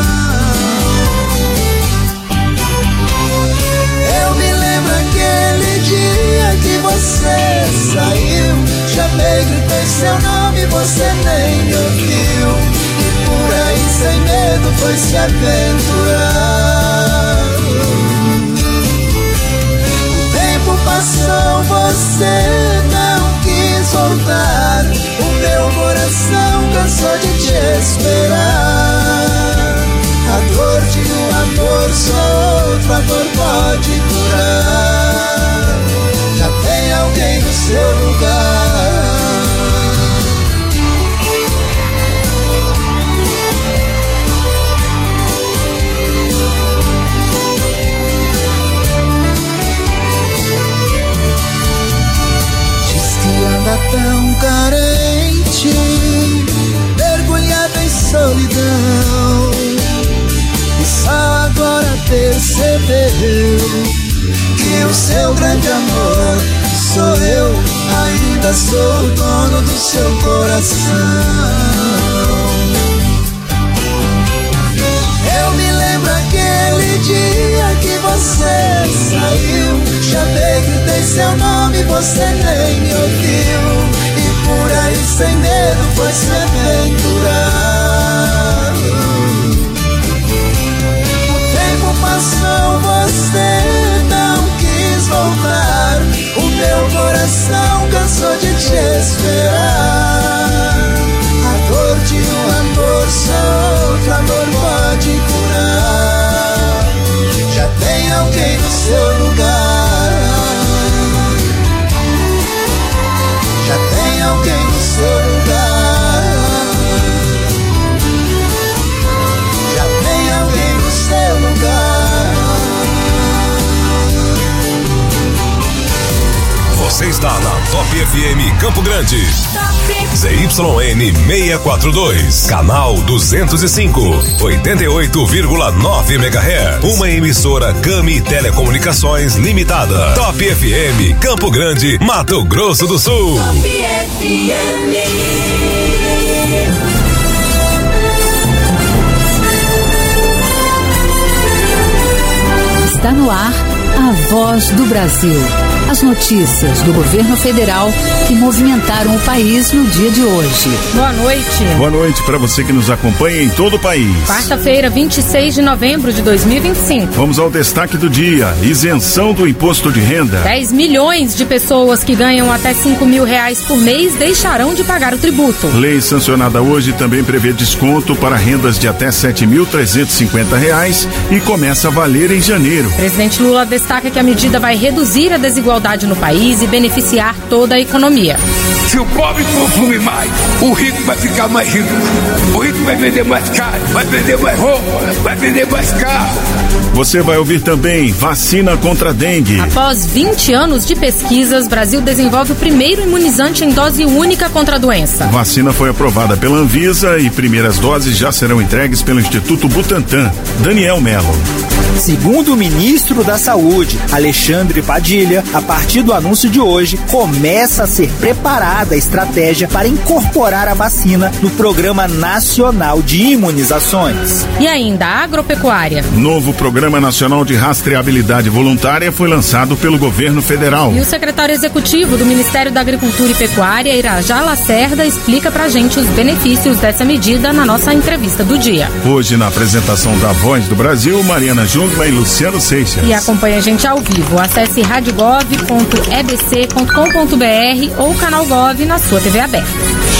I: Eu me lembro aquele dia que você saiu, chamei, gritei seu nome, você nem me ouviu, e por aí sem medo foi se aventurar. O tempo passou, você não quis voltar, o meu coração cansou de te esperar. A dor de um amor só outro amor pode curar. Já tem alguém no seu lugar. Diz que anda tão carente, mergulhado em solidão, e só agora percebeu que o seu grande amor sou eu. Ainda sou o dono do seu coração. Eu me lembro aquele dia que você saiu, chamei, gritei seu nome, você nem me ouviu, e por aí sem medo foi se aventurar. O tempo passou, você não quis voltar, o meu coração cansou de te esperar. A dor de um amor só outro amor pode curar. Já tem alguém no seu lugar. Já tem alguém no seu lugar. Já tem alguém no seu lugar.
P: Você está na Top FM Campo Grande. ZYN 642, canal 205, 88,9 MHz. Uma emissora Cami Telecomunicações Limitada. Top FM Campo Grande, Mato Grosso do Sul.
I: Top FM.
A: Está no ar a Voz do Brasil. As notícias do governo federal que movimentaram o país no dia de hoje.
V: Boa noite.
W: Boa noite para você que nos acompanha em todo o país.
V: Quarta-feira, 26 de novembro de 2025.
W: Vamos ao destaque do dia: isenção do imposto de renda.
V: 10 milhões de pessoas que ganham até R$5.000 por mês deixarão de pagar o tributo.
W: Lei sancionada hoje também prevê desconto para rendas de até R$7.350 e começa a valer em janeiro.
V: Presidente Lula destaca que a medida vai reduzir a desigualdade desigualdade no país e beneficiar toda a economia.
K: Se o pobre consumir mais, o rico vai ficar mais rico. O rico vai vender mais caro, vai vender mais roupa, vai vender mais carro.
W: Você vai ouvir também vacina contra a dengue.
V: Após 20 anos de pesquisas, Brasil desenvolve o primeiro imunizante em dose única contra a doença.
W: A vacina foi aprovada pela Anvisa e primeiras doses já serão entregues pelo Instituto Butantan. Daniel Mello.
N: Segundo o ministro da Saúde, Alexandre Padilha, a partir do anúncio de hoje, começa a ser preparada a estratégia para incorporar a vacina no Programa Nacional de Imunizações.
V: E ainda a agropecuária.
W: Novo Programa Nacional de Rastreabilidade Voluntária foi lançado pelo governo federal.
V: E o secretário executivo do Ministério da Agricultura e Pecuária, Irajá Lacerda, explica pra gente os benefícios dessa medida na nossa entrevista do dia.
W: Hoje, na apresentação da Voz do Brasil, Mariana Jungmann e Luciano Seixas.
V: E acompanhe a gente ao vivo. Acesse radiogov.ebc.com.br ou canal Gov na sua TV aberta.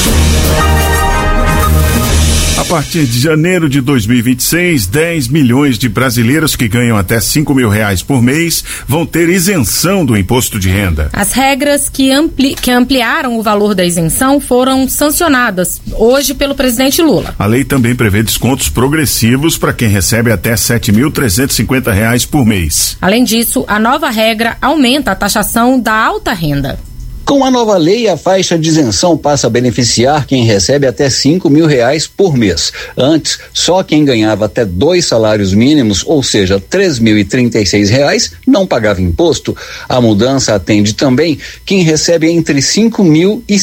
W: A partir de janeiro de 2026, 10 milhões de brasileiros que ganham até R$5.000 por mês vão ter isenção do imposto de renda.
V: As regras que ampliaram o valor da isenção foram sancionadas hoje pelo presidente Lula.
W: A lei também prevê descontos progressivos para quem recebe até R$7.350 por mês.
V: Além disso, a nova regra aumenta a taxação da alta renda.
O: Com a nova lei, a faixa de isenção passa a beneficiar quem recebe até R$5.000 por mês. Antes, só quem ganhava até 2 salários mínimos, ou seja, R$3.036, não pagava imposto. A mudança atende também quem recebe entre R$5.000 e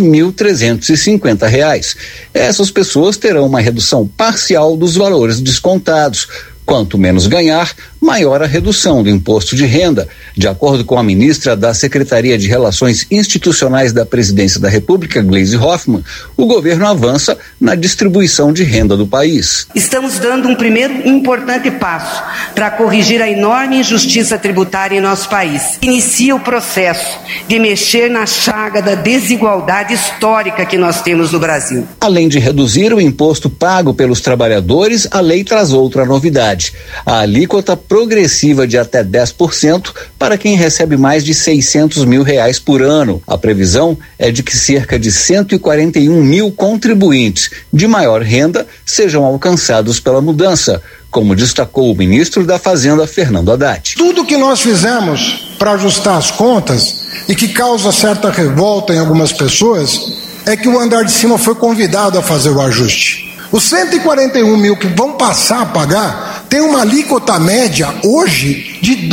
O: R$7.350. Essas pessoas terão uma redução parcial dos valores descontados. Quanto menos ganhar, maior a redução do imposto de renda. De acordo com a ministra da Secretaria de Relações Institucionais da Presidência da República, Gleisi Hoffmann, o governo avança na distribuição de renda do país.
X: Estamos dando um primeiro importante passo para corrigir a enorme injustiça tributária em nosso país. Inicia o processo de mexer na chaga da desigualdade histórica que nós temos no Brasil.
O: Além de reduzir o imposto pago pelos trabalhadores, a lei traz outra novidade. A alíquota progressiva de até 10% para quem recebe mais de R$600.000 por ano. A previsão é de que cerca de 141 mil contribuintes de maior renda sejam alcançados pela mudança, como destacou o ministro da Fazenda, Fernando Haddad.
G: Tudo que nós fizemos para ajustar as contas e que causa certa revolta em algumas pessoas é que o andar de cima foi convidado a fazer o ajuste. Os 141 mil que vão passar a pagar tem uma alíquota média hoje de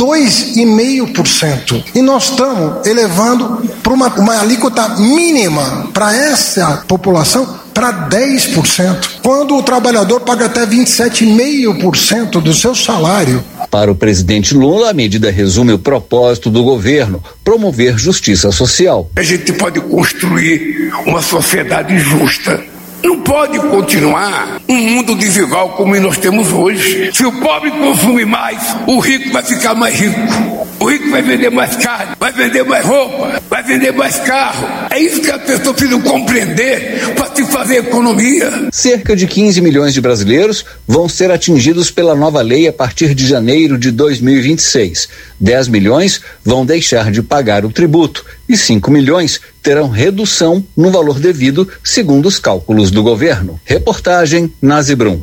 G: 2,5%. E nós estamos elevando para uma alíquota mínima para essa população para 10%. Quando o trabalhador paga até 27,5% do seu salário.
O: Para o presidente Lula, a medida resume o propósito do governo: promover justiça social.
K: A gente pode construir uma sociedade justa. Não pode continuar um mundo desigual como nós temos hoje. Se o pobre consumir mais, o rico vai ficar mais rico. O rico vai vender mais carne, vai vender mais roupa, vai vender mais carro. É isso que a pessoa precisa compreender para se fazer economia.
O: Cerca de 15 milhões de brasileiros vão ser atingidos pela nova lei a partir de janeiro de 2026. 10 milhões vão deixar de pagar o tributo e 5 milhões terão redução no valor devido, segundo os cálculos do governo. Reportagem Nazi Brum.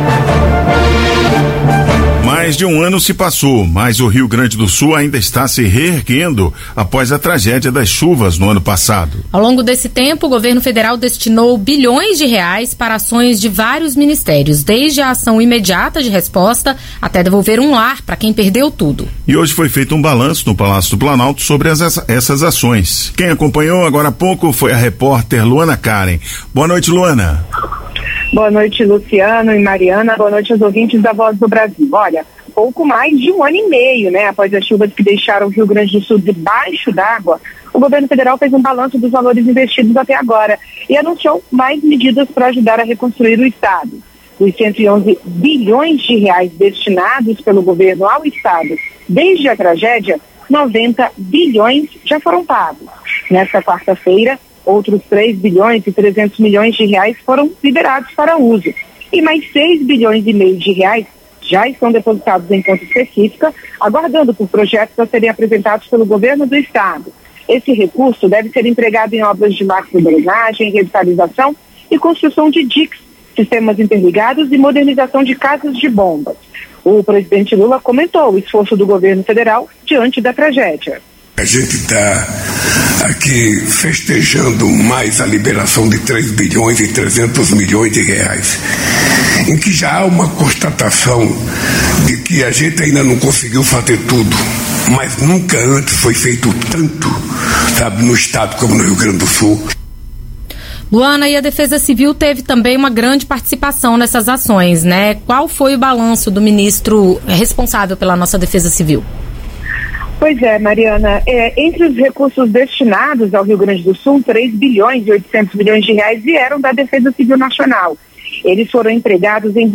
W: Mais de um ano se passou, mas o Rio Grande do Sul ainda está se reerguendo após a tragédia das chuvas no ano passado.
V: Ao longo desse tempo, o governo federal destinou bilhões de reais para ações de vários ministérios, desde a ação imediata de resposta até devolver um lar para quem perdeu tudo.
W: E hoje foi feito um balanço no Palácio do Planalto sobre essas ações. Quem acompanhou agora há pouco foi a repórter Luana Karen. Boa noite, Luana.
Y: Boa noite, Luciano e Mariana. Boa noite aos ouvintes da Voz do Brasil. Olha, pouco mais de um ano e meio, após as chuvas que deixaram o Rio Grande do Sul debaixo d'água, o governo federal fez um balanço dos valores investidos até agora e anunciou mais medidas para ajudar a reconstruir o estado. Dos 111 bilhões de reais destinados pelo governo ao estado desde a tragédia, 90 bilhões já foram pagos. Nesta quarta-feira, outros 3 bilhões e 300 milhões de reais foram liberados para uso. E mais 6 bilhões e meio de reais já estão depositados em conta específica, aguardando por projetos a serem apresentados pelo governo do estado. Esse recurso deve ser empregado em obras de macro-drenagem, revitalização e construção de diques, sistemas interligados e modernização de casas de bombas. O presidente Lula comentou o esforço do governo federal diante da tragédia.
K: A gente está aqui festejando mais a liberação de 3 bilhões e 300 milhões de reais, em que já há uma constatação de que a gente ainda não conseguiu fazer tudo, mas nunca antes foi feito tanto, sabe, no estado como no Rio Grande do Sul.
V: Luana, e a Defesa Civil teve também uma grande participação nessas ações, né? Qual foi o balanço do ministro responsável pela nossa Defesa Civil?
Y: Pois é, Mariana, entre os recursos destinados ao Rio Grande do Sul, 3 bilhões e 800 milhões de reais vieram da Defesa Civil Nacional. Eles foram empregados em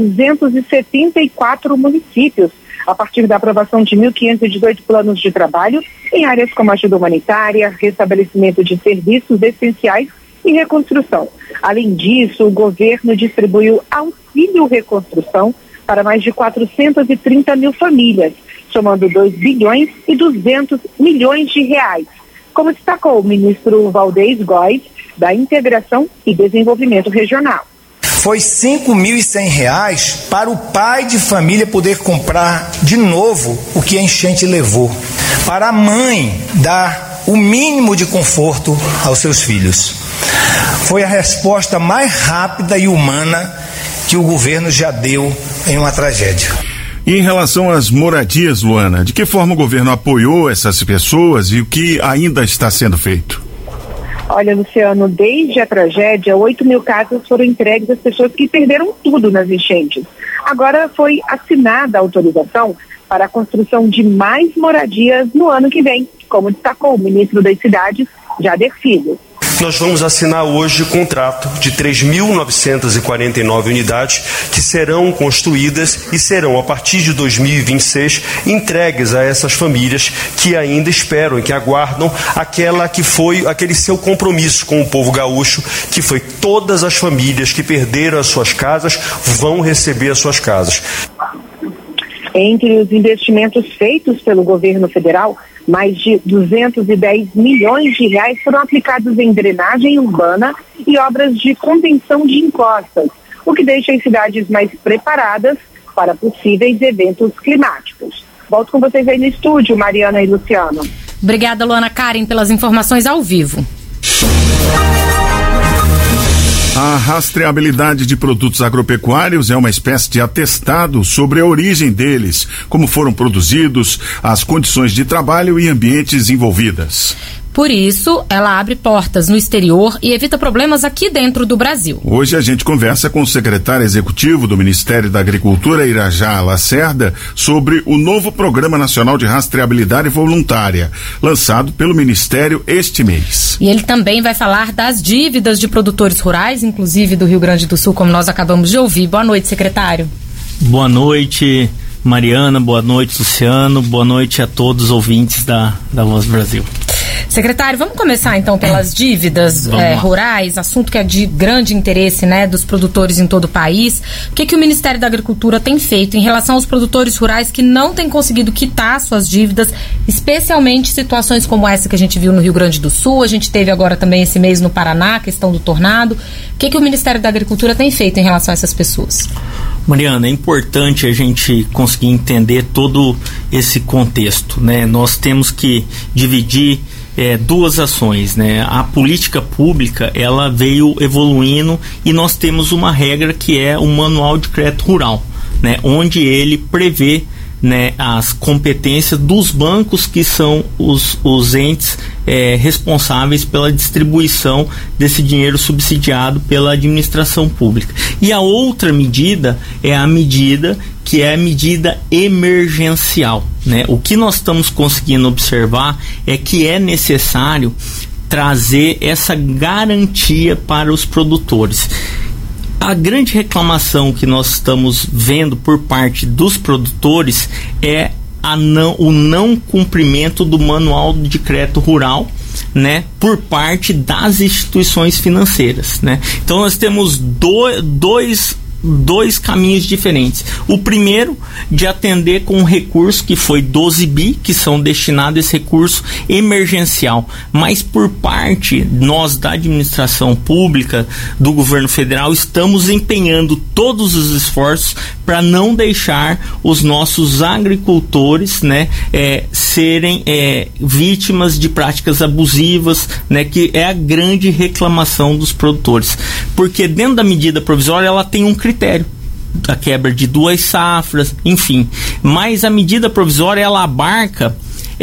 Y: 274 municípios, a partir da aprovação de 1.518 planos de trabalho em áreas como ajuda humanitária, restabelecimento de serviços essenciais e reconstrução. Além disso, o governo distribuiu auxílio reconstrução para mais de 430 mil famílias, somando 2 bilhões e 200 milhões de reais, como destacou o ministro Valdez Góes, da Integração e Desenvolvimento Regional.
B: Foi R$ 5.100 para o pai de família poder comprar de novo o que a enchente levou, para a mãe dar o mínimo de conforto aos seus filhos. Foi a resposta mais rápida e humana que o governo já deu em uma tragédia.
W: E em relação às moradias, Luana, de que forma o governo apoiou essas pessoas e o que ainda está sendo feito?
Y: Olha, Luciano, desde a tragédia, 8 mil casas foram entregues às pessoas que perderam tudo nas enchentes. Agora foi assinada a autorização para a construção de mais moradias no ano que vem, como destacou o ministro das Cidades, Jader Filho.
D: Nós vamos assinar hoje o contrato de 3.949 unidades que serão construídas e serão, a partir de 2026, entregues a essas famílias que ainda esperam e que aguardam aquele seu compromisso com o povo gaúcho, que foi todas as famílias que perderam as suas casas vão receber as suas casas.
Y: Entre os investimentos feitos pelo governo federal, mais de 210 milhões de reais foram aplicados em drenagem urbana e obras de contenção de encostas, o que deixa as cidades mais preparadas para possíveis eventos climáticos. Volto com vocês aí no estúdio, Mariana e Luciano.
V: Obrigada, Luana Karen, pelas informações ao vivo.
W: A rastreabilidade de produtos agropecuários é uma espécie de atestado sobre a origem deles, como foram produzidos, as condições de trabalho e ambientes envolvidas.
V: Por isso, ela abre portas no exterior e evita problemas aqui dentro do Brasil.
W: Hoje a gente conversa com o secretário executivo do Ministério da Agricultura, Irajá Lacerda, sobre o novo Programa Nacional de Rastreabilidade Voluntária, lançado pelo Ministério este mês.
V: E ele também vai falar das dívidas de produtores rurais, inclusive do Rio Grande do Sul, como nós acabamos de ouvir. Boa noite, secretário.
E: Boa noite, Mariana. Boa noite, Luciano. Boa noite a todos os ouvintes da Voz do Brasil.
V: Secretário, vamos começar então pelas dívidas rurais, assunto que é de grande interesse, né, dos produtores em todo o país. O que o Ministério da Agricultura tem feito em relação aos produtores rurais que não têm conseguido quitar suas dívidas, especialmente situações como essa que a gente viu no Rio Grande do Sul, a gente teve agora também esse mês no Paraná, a questão do tornado. O que o Ministério da Agricultura tem feito em relação a essas pessoas?
E: Mariana, é importante a gente conseguir entender todo esse contexto, né? Nós temos que dividir duas ações, né? A política pública, ela veio evoluindo e nós temos uma regra que é o Manual de Crédito Rural, né? Onde ele prevê, né, as competências dos bancos que são os entes responsáveis pela distribuição desse dinheiro subsidiado pela administração pública. E a outra medida é a medida que é a medida emergencial, né? O que nós estamos conseguindo observar é que é necessário trazer essa garantia para os produtores. A grande reclamação que nós estamos vendo por parte dos produtores é o não cumprimento do Manual de Crédito Rural, né, por parte das instituições financeiras, né? Então nós temos dois dois caminhos diferentes. O primeiro, de atender com um recurso que foi 12 bi, que são destinados a esse recurso emergencial. Mas por parte, nós da administração pública, do governo federal, estamos empenhando todos os esforços para não deixar os nossos agricultores, né, serem vítimas de práticas abusivas, né, que é a grande reclamação dos produtores. Porque dentro da medida provisória ela tem um critério, a quebra de 2 safras, enfim. Mas a medida provisória ela abarca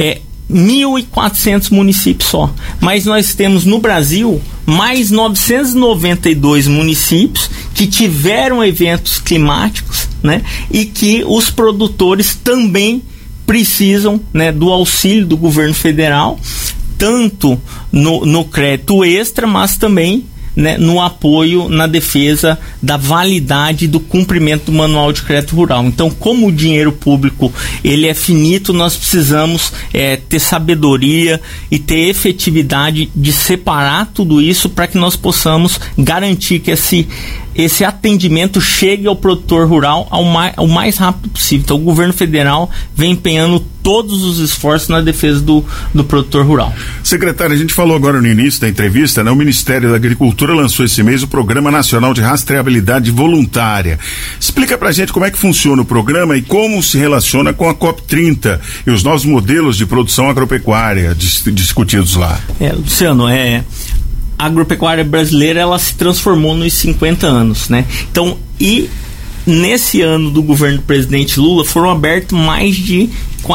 E: 1.400 municípios só. Mas nós temos no Brasil mais 992 municípios que tiveram eventos climáticos, né? E que os produtores também precisam, né, do auxílio do governo federal, tanto no crédito extra, mas também, né, no apoio na defesa da validade do cumprimento do Manual de Crédito Rural. Então, como o dinheiro público ele é finito, nós precisamos ter sabedoria e ter efetividade de separar tudo isso para que nós possamos garantir que esse atendimento chegue ao produtor rural ao mais rápido possível. Então o governo federal vem empenhando todos os esforços na defesa do produtor rural.
W: Secretário, a gente falou agora no início da entrevista, né? O Ministério da Agricultura lançou esse mês o Programa Nacional de Rastreabilidade Voluntária. Explica pra gente como é que funciona o programa e como se relaciona com a COP30 e os novos modelos de produção agropecuária discutidos lá.
E: Luciano, a agropecuária brasileira ela se transformou nos 50 anos, né? Então, e nesse ano do governo do presidente Lula foram abertos mais de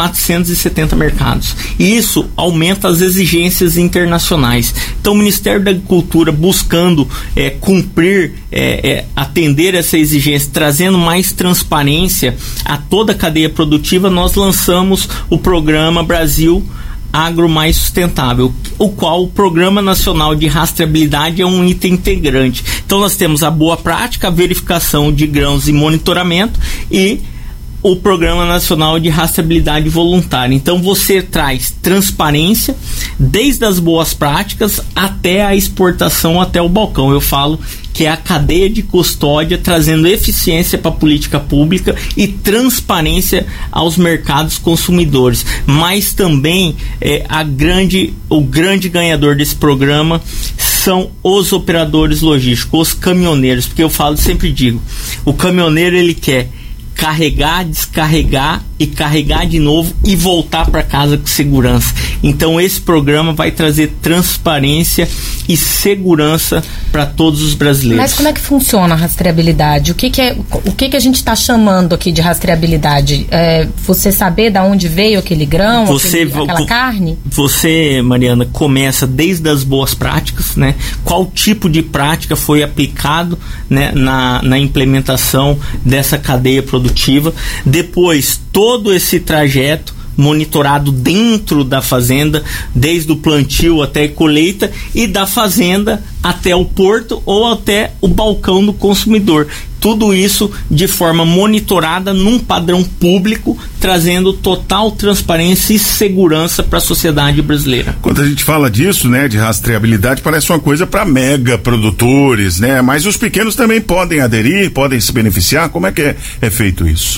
E: 470 mercados. E isso aumenta as exigências internacionais. Então o Ministério da Agricultura, buscando cumprir, atender essa exigência, trazendo mais transparência a toda a cadeia produtiva, nós lançamos o programa Brasil Agro Mais Sustentável, o qual o Programa Nacional de Rastreabilidade é um item integrante. Então nós temos a boa prática, a verificação de grãos e monitoramento e o Programa Nacional de Rastreabilidade Voluntária. Então você traz transparência desde as boas práticas até a exportação, até o balcão. Eu falo que é a cadeia de custódia, trazendo eficiência para a política pública e transparência aos mercados consumidores. Mas também o grande ganhador desse programa são os operadores logísticos, os caminhoneiros, porque eu sempre digo, o caminhoneiro ele quer carregar, descarregar e carregar de novo e voltar para casa com segurança. Então esse programa vai trazer transparência e segurança para todos os brasileiros.
V: Mas como é que funciona a rastreabilidade? O que a gente está chamando aqui de rastreabilidade? Você saber de onde veio aquele grão, aquela carne? Você,
E: Mariana, começa desde as boas práticas, né? Qual tipo de prática foi aplicado, né, na implementação dessa cadeia produtiva. Depois, todo esse trajeto monitorado dentro da fazenda, desde o plantio até a colheita, e da fazenda até o porto ou até o balcão do consumidor. Tudo isso de forma monitorada num padrão público, trazendo total transparência e segurança para a sociedade brasileira.
W: Quando a gente fala disso, né, de rastreabilidade, parece uma coisa para mega produtores, né? Mas os pequenos também podem aderir, podem se beneficiar. Como é que é feito isso?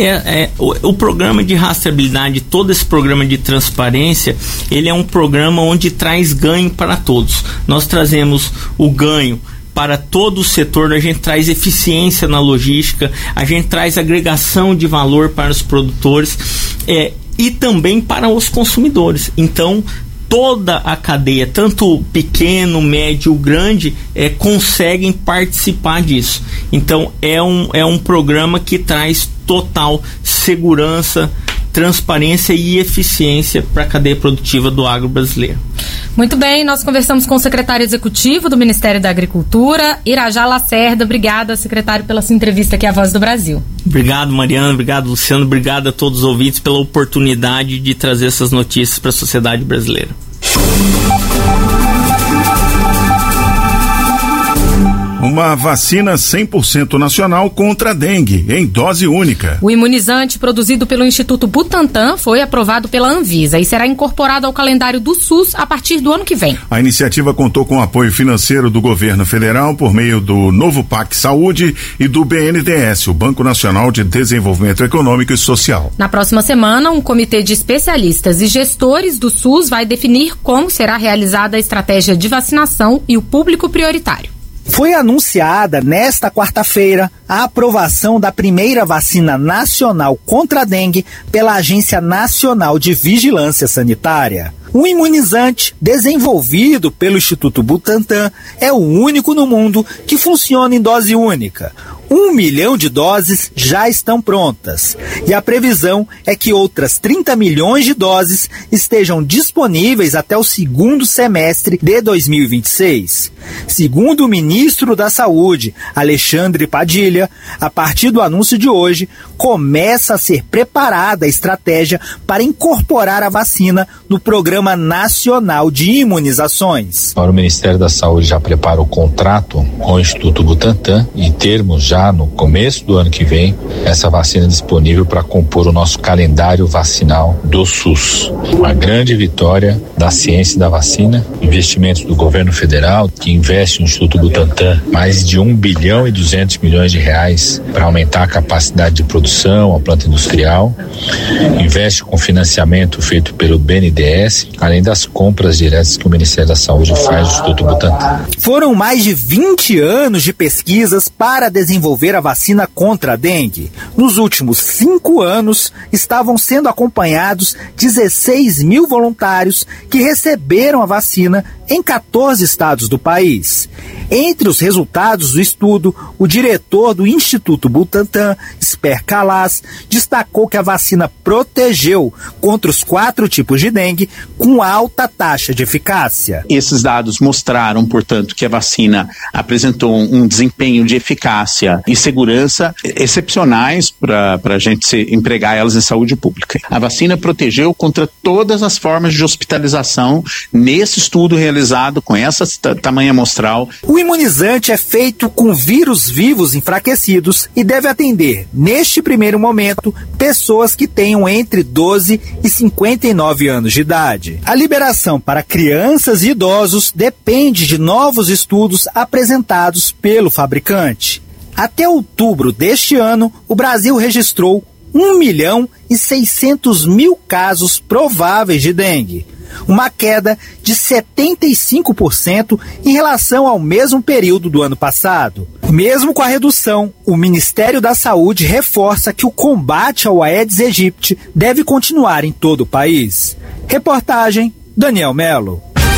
E: O programa de rastreabilidade, todo esse programa de transparência, ele é um programa onde traz ganho para todos. Nós trazemos o ganho para todo o setor, a gente traz eficiência na logística, a gente traz agregação de valor para os produtores e também para os consumidores. Então, toda a cadeia, tanto pequeno, médio, grande, conseguem participar disso. Então, é um programa que traz total segurança, transparência e eficiência para a cadeia produtiva do agro brasileiro.
V: Muito bem, nós conversamos com o secretário executivo do Ministério da Agricultura, Irajá Lacerda. Obrigada, secretário, pela sua entrevista aqui à Voz do Brasil.
E: Obrigado, Mariana, obrigado, Luciano, obrigado a todos os ouvintes pela oportunidade de trazer essas notícias para a sociedade brasileira.
W: uma vacina 100% nacional contra a dengue, em dose única.
V: O imunizante produzido pelo Instituto Butantan foi aprovado pela Anvisa e será incorporado ao calendário do SUS a partir do ano que vem.
W: A iniciativa contou com o apoio financeiro do governo federal por meio do novo PAC Saúde e do BNDES, o Banco Nacional de Desenvolvimento Econômico e Social.
V: Na próxima semana, um comitê de especialistas e gestores do SUS vai definir como será realizada a estratégia de vacinação e o público prioritário.
N: Foi anunciada nesta quarta-feira a aprovação da primeira vacina nacional contra a dengue pela Agência Nacional de Vigilância Sanitária. O imunizante, desenvolvido pelo Instituto Butantan, é o único no mundo que funciona em dose única. 1 milhão de doses já estão prontas e a previsão é que outras 30 milhões de doses estejam disponíveis até o segundo semestre de 2026. Segundo o ministro da Saúde, Alexandre Padilha, a partir do anúncio de hoje, começa a ser preparada a estratégia para incorporar a vacina no Programa Nacional de Imunizações.
F: Agora o Ministério da Saúde já prepara o contrato com o Instituto Butantan e termos já no começo do ano que vem essa vacina disponível para compor o nosso calendário vacinal do SUS. Uma grande vitória da ciência da vacina, investimentos do governo federal que investe no Instituto Butantan mais de 1 bilhão e 200 milhões de reais para aumentar a capacidade de produção, a planta industrial, investe com financiamento feito pelo BNDES, além das compras diretas que o Ministério da Saúde faz do Instituto Butantan.
N: Foram mais de 20 anos de pesquisas para desenvolver a vacina contra a dengue. Nos últimos 5 anos, estavam sendo acompanhados 16 mil voluntários que receberam a vacina em 14 estados do país. Entre os resultados do estudo, o diretor do Instituto Butantan, Esper Calas, destacou que a vacina protegeu contra os 4 tipos de dengue com alta taxa de eficácia.
Q: Esses dados mostraram, portanto, que a vacina apresentou um desempenho de eficácia e segurança excepcionais para a gente empregar elas em saúde pública. A vacina protegeu contra todas as formas de hospitalização nesse estudo realizado com essa tamanha amostral.
N: O imunizante é feito com vírus vivos enfraquecidos e deve atender, neste primeiro momento, pessoas que tenham entre 12 e 59 anos de idade. A liberação para crianças e idosos depende de novos estudos apresentados pelo fabricante. Até outubro deste ano, o Brasil registrou 1 milhão e 600 mil casos prováveis de dengue, uma queda de 75% em relação ao mesmo período do ano passado. Mesmo com a redução, o Ministério da Saúde reforça que o combate ao Aedes aegypti deve continuar em todo o país. Reportagem Daniel Melo.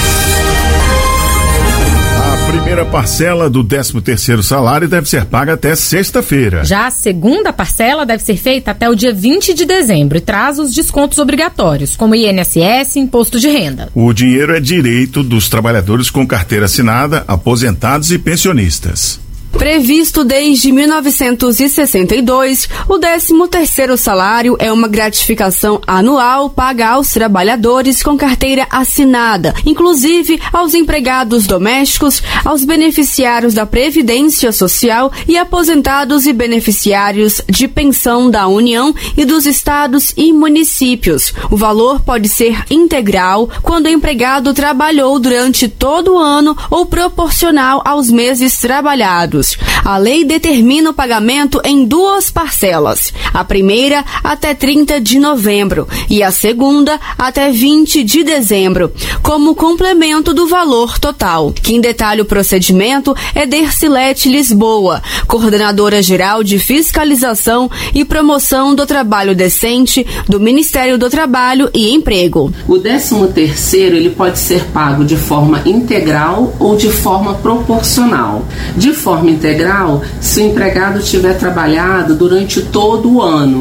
W: A primeira parcela do 13º salário deve ser paga até sexta-feira.
V: Já a segunda parcela deve ser feita até o dia 20 de dezembro e traz os descontos obrigatórios, como INSS e Imposto de Renda.
W: O dinheiro é direito dos trabalhadores com carteira assinada, aposentados e pensionistas.
R: Previsto desde 1962, o 13º salário é uma gratificação anual paga aos trabalhadores com carteira assinada, inclusive aos empregados domésticos, aos beneficiários da Previdência Social e aposentados e beneficiários de pensão da União e dos estados e municípios. O valor pode ser integral quando o empregado trabalhou durante todo o ano ou proporcional aos meses trabalhados. A lei determina o pagamento em 2 parcelas, a primeira até 30 de novembro e a segunda até 20 de dezembro, como complemento do valor total. Quem detalha o procedimento é Dercilete Lisboa, coordenadora geral de fiscalização e promoção do trabalho decente do Ministério do Trabalho e Emprego.
S: O 13º, ele pode ser pago de forma integral ou de forma proporcional. De forma integral, se o empregado tiver trabalhado durante todo o ano.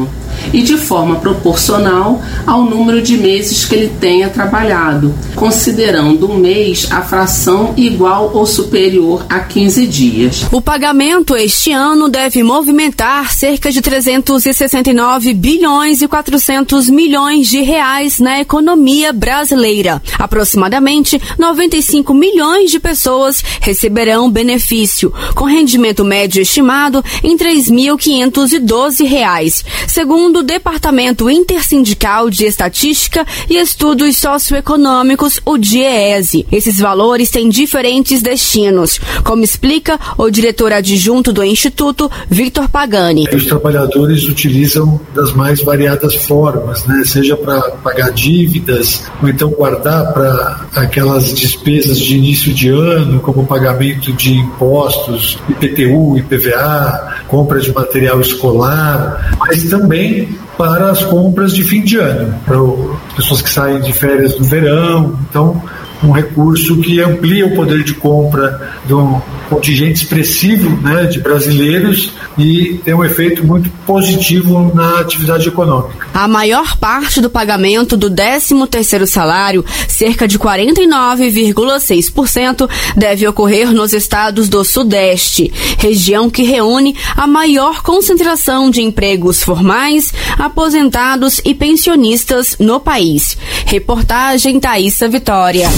S: e de forma proporcional ao número de meses que ele tenha trabalhado, considerando um mês a fração igual ou superior a 15 dias.
R: O pagamento este ano deve movimentar cerca de 369 bilhões e 400 milhões de reais na economia brasileira. Aproximadamente 95 milhões de pessoas receberão benefício, com rendimento médio estimado em R$ 3.512, segundo o Departamento Intersindical de Estatística e Estudos Socioeconômicos, o DIEESE. Esses valores têm diferentes destinos, como explica o diretor adjunto do Instituto, Victor Pagani.
C: Os trabalhadores utilizam das mais variadas formas, né? Seja para pagar dívidas, ou então guardar para aquelas despesas de início de ano, como pagamento de impostos, IPTU, IPVA, compra de material escolar, mas também para as compras de fim de ano, para as pessoas que saem de férias no verão. Então, um recurso que amplia o poder de compra de um contingente expressivo, né, de brasileiros, e tem um efeito muito positivo na atividade econômica.
R: A maior parte do pagamento do 13º salário, cerca de 49,6%, deve ocorrer nos estados do Sudeste, região que reúne a maior concentração de empregos formais, aposentados e pensionistas no país. Reportagem Thaísa Vitória.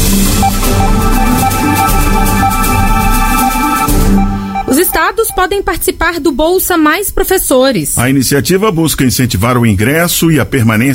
V: Os estados podem participar do Bolsa Mais Professores.
W: A iniciativa busca incentivar o ingresso e a permanência